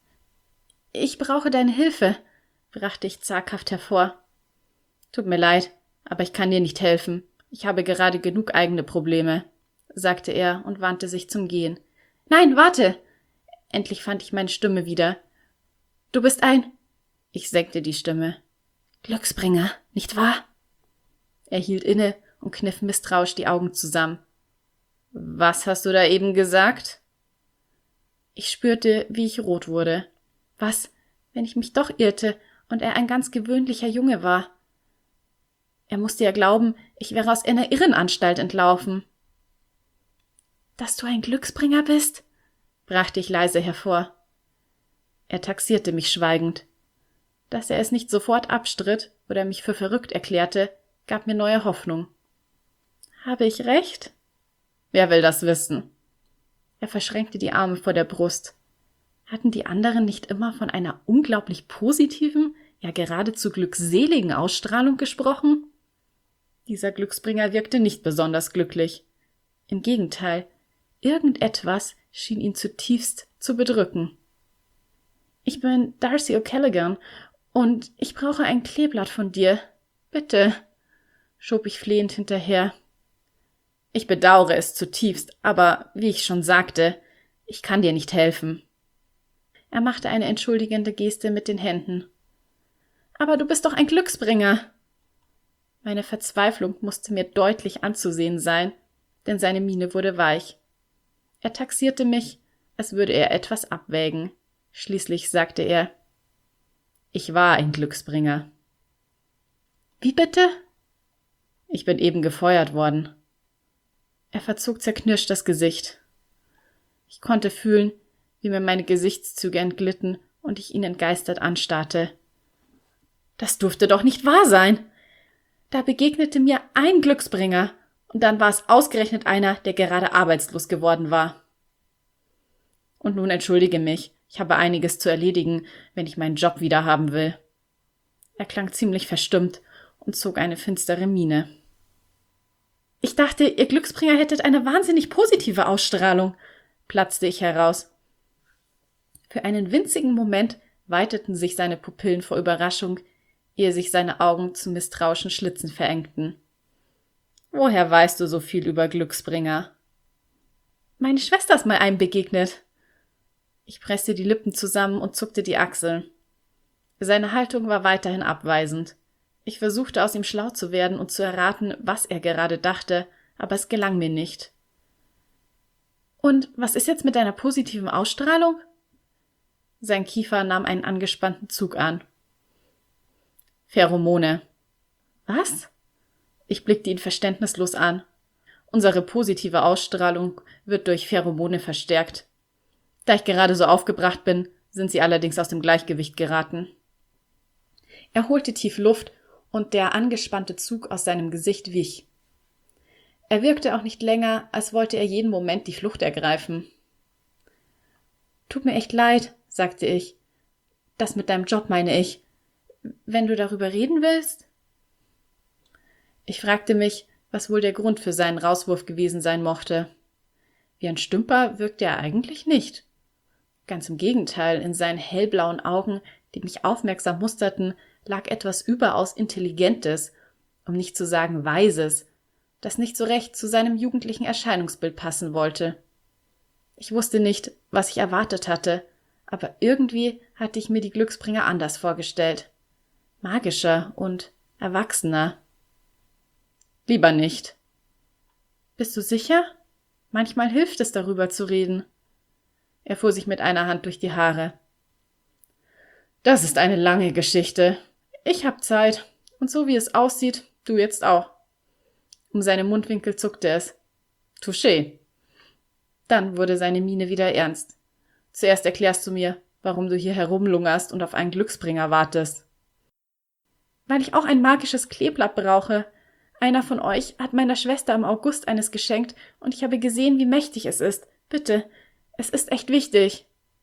Ich brauche deine Hilfe, brachte ich zaghaft hervor. Tut mir leid, aber ich kann dir nicht helfen. Ich habe gerade genug eigene Probleme, sagte er und wandte sich zum Gehen. Nein, warte! Endlich fand ich meine Stimme wieder. Du bist ein... Ich senkte die Stimme. Glücksbringer, nicht wahr? Er hielt inne und kniff misstrauisch die Augen zusammen. Was hast du da eben gesagt? Ich spürte, wie ich rot wurde. Was, wenn ich mich doch irrte und er ein ganz gewöhnlicher Junge war? Er musste ja glauben, ich wäre aus einer Irrenanstalt entlaufen. Dass du ein Glücksbringer bist? Brachte ich leise hervor. Er taxierte mich schweigend. Dass er es nicht sofort abstritt oder mich für verrückt erklärte, gab mir neue Hoffnung. Habe ich recht? Wer will das wissen? Er verschränkte die Arme vor der Brust. Hatten die anderen nicht immer von einer unglaublich positiven, ja geradezu glückseligen Ausstrahlung gesprochen? Dieser Glücksbringer wirkte nicht besonders glücklich. Im Gegenteil, irgendetwas schien ihn zutiefst zu bedrücken. Ich bin Darcy O'Callaghan und ich brauche ein Kleeblatt von dir. Bitte, schob ich flehend hinterher. Ich bedauere es zutiefst, aber wie ich schon sagte, ich kann dir nicht helfen. Er machte eine entschuldigende Geste mit den Händen. Aber du bist doch ein Glücksbringer. Meine Verzweiflung musste mir deutlich anzusehen sein, denn seine Miene wurde weich. Er taxierte mich, als würde er etwas abwägen. Schließlich sagte er, ich war ein Glücksbringer. Wie bitte? Ich bin eben gefeuert worden. Er verzog zerknirscht das Gesicht. Ich konnte fühlen, wie mir meine Gesichtszüge entglitten und ich ihn entgeistert anstarrte. Das durfte doch nicht wahr sein. Da begegnete mir ein Glücksbringer und dann war es ausgerechnet einer, der gerade arbeitslos geworden war. Und nun entschuldige mich, ich habe einiges zu erledigen, wenn ich meinen Job wieder haben will. Er klang ziemlich verstimmt und zog eine finstere Miene. Ich dachte, ihr Glücksbringer hättet eine wahnsinnig positive Ausstrahlung, platzte ich heraus. Für einen winzigen Moment weiteten sich seine Pupillen vor Überraschung, ehe sich seine Augen zu misstrauischen Schlitzen verengten. Woher weißt du so viel über Glücksbringer? Meine Schwester ist mal einem begegnet. Ich presste die Lippen zusammen und zuckte die Achseln. Seine Haltung war weiterhin abweisend. Ich versuchte, aus ihm schlau zu werden und zu erraten, was er gerade dachte, aber es gelang mir nicht. Und was ist jetzt mit deiner positiven Ausstrahlung? Sein Kiefer nahm einen angespannten Zug an. Pheromone. Was? Ich blickte ihn verständnislos an. Unsere positive Ausstrahlung wird durch Pheromone verstärkt. Da ich gerade so aufgebracht bin, sind sie allerdings aus dem Gleichgewicht geraten. Er holte tief Luft und der angespannte Zug aus seinem Gesicht wich. Er wirkte auch nicht länger, als wollte er jeden Moment die Flucht ergreifen. Tut mir echt leid, sagte ich. Das mit deinem Job meine ich. Wenn du darüber reden willst? Ich fragte mich, was wohl der Grund für seinen Rauswurf gewesen sein mochte. Wie ein Stümper wirkte er eigentlich nicht. Ganz im Gegenteil, in seinen hellblauen Augen, die mich aufmerksam musterten, lag etwas überaus Intelligentes, um nicht zu sagen Weises, das nicht so recht zu seinem jugendlichen Erscheinungsbild passen wollte. Ich wusste nicht, was ich erwartet hatte, aber irgendwie hatte ich mir die Glücksbringer anders vorgestellt. Magischer und erwachsener. Lieber nicht. Bist du sicher? Manchmal hilft es, darüber zu reden. Er fuhr sich mit einer Hand durch die Haare. Das ist eine lange Geschichte. Ich hab Zeit. Und so wie es aussieht, du jetzt auch. Um seine Mundwinkel zuckte es. Touché. Dann wurde seine Miene wieder ernst. Zuerst erklärst du mir, warum du hier herumlungerst und auf einen Glücksbringer wartest. Weil ich auch ein magisches Kleeblatt brauche. Einer von euch hat meiner Schwester im August eines geschenkt und ich habe gesehen, wie mächtig es ist. Bitte, es ist echt wichtig.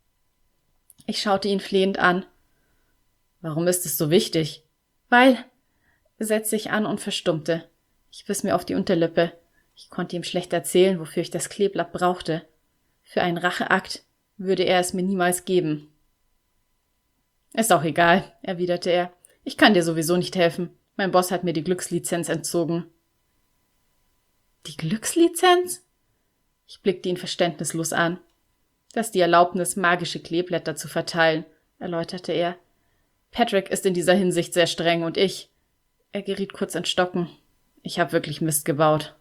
Ich schaute ihn flehend an. Warum ist es so wichtig? Weil, setzte ich an und verstummte. Ich biss mir auf die Unterlippe. Ich konnte ihm schlecht erzählen, wofür ich das Kleeblatt brauchte. Für einen Racheakt würde er es mir niemals geben. Ist auch egal, erwiderte er. Ich kann dir sowieso nicht helfen. Mein Boss hat mir die Glückslizenz entzogen. Die Glückslizenz? Ich blickte ihn verständnislos an. Das ist die Erlaubnis, magische Kleeblätter zu verteilen, erläuterte er. Patrick ist in dieser Hinsicht sehr streng und ich... Er geriet kurz ins Stocken. Ich habe wirklich Mist gebaut.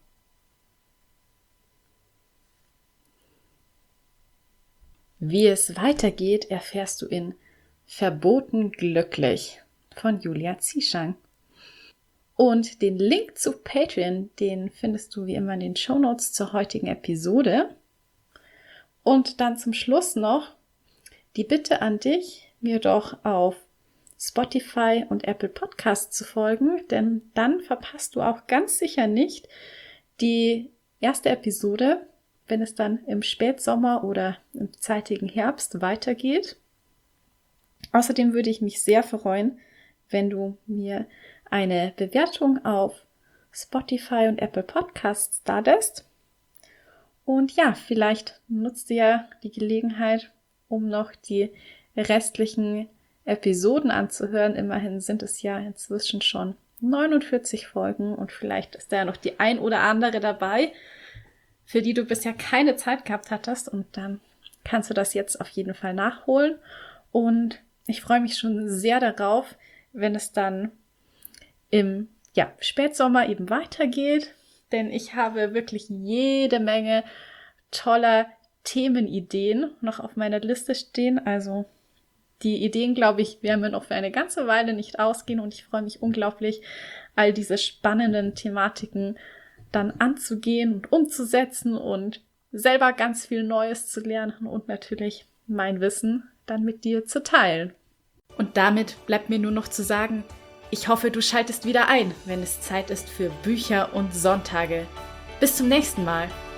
Wie es weitergeht, erfährst du in Verboten glücklich von Julia Zieschang. Und den Link zu Patreon, den findest du wie immer in den Shownotes zur heutigen Episode. Und dann zum Schluss noch die Bitte an dich, mir doch auf Spotify und Apple Podcasts zu folgen, denn dann verpasst du auch ganz sicher nicht die erste Episode, wenn es dann im Spätsommer oder im zeitigen Herbst weitergeht. Außerdem würde ich mich sehr freuen, wenn du mir eine Bewertung auf Spotify und Apple Podcasts dalässt. Und ja, vielleicht nutzt du ja die Gelegenheit, um noch die restlichen Episoden anzuhören. Immerhin sind es ja inzwischen schon neunundvierzig Folgen und vielleicht ist da ja noch die ein oder andere dabei, für die du bisher keine Zeit gehabt hattest, und dann kannst du das jetzt auf jeden Fall nachholen. Und ich freue mich schon sehr darauf, wenn es dann im ja, Spätsommer eben weitergeht, denn ich habe wirklich jede Menge toller Themenideen noch auf meiner Liste stehen. Also die Ideen, glaube ich, werden mir noch für eine ganze Weile nicht ausgehen und ich freue mich unglaublich, all diese spannenden Thematiken dann anzugehen und umzusetzen und selber ganz viel Neues zu lernen und natürlich mein Wissen dann mit dir zu teilen. Und damit bleibt mir nur noch zu sagen, Ich hoffe, du schaltest wieder ein, wenn es Zeit ist für Bücher und Sonntage. Bis zum nächsten Mal.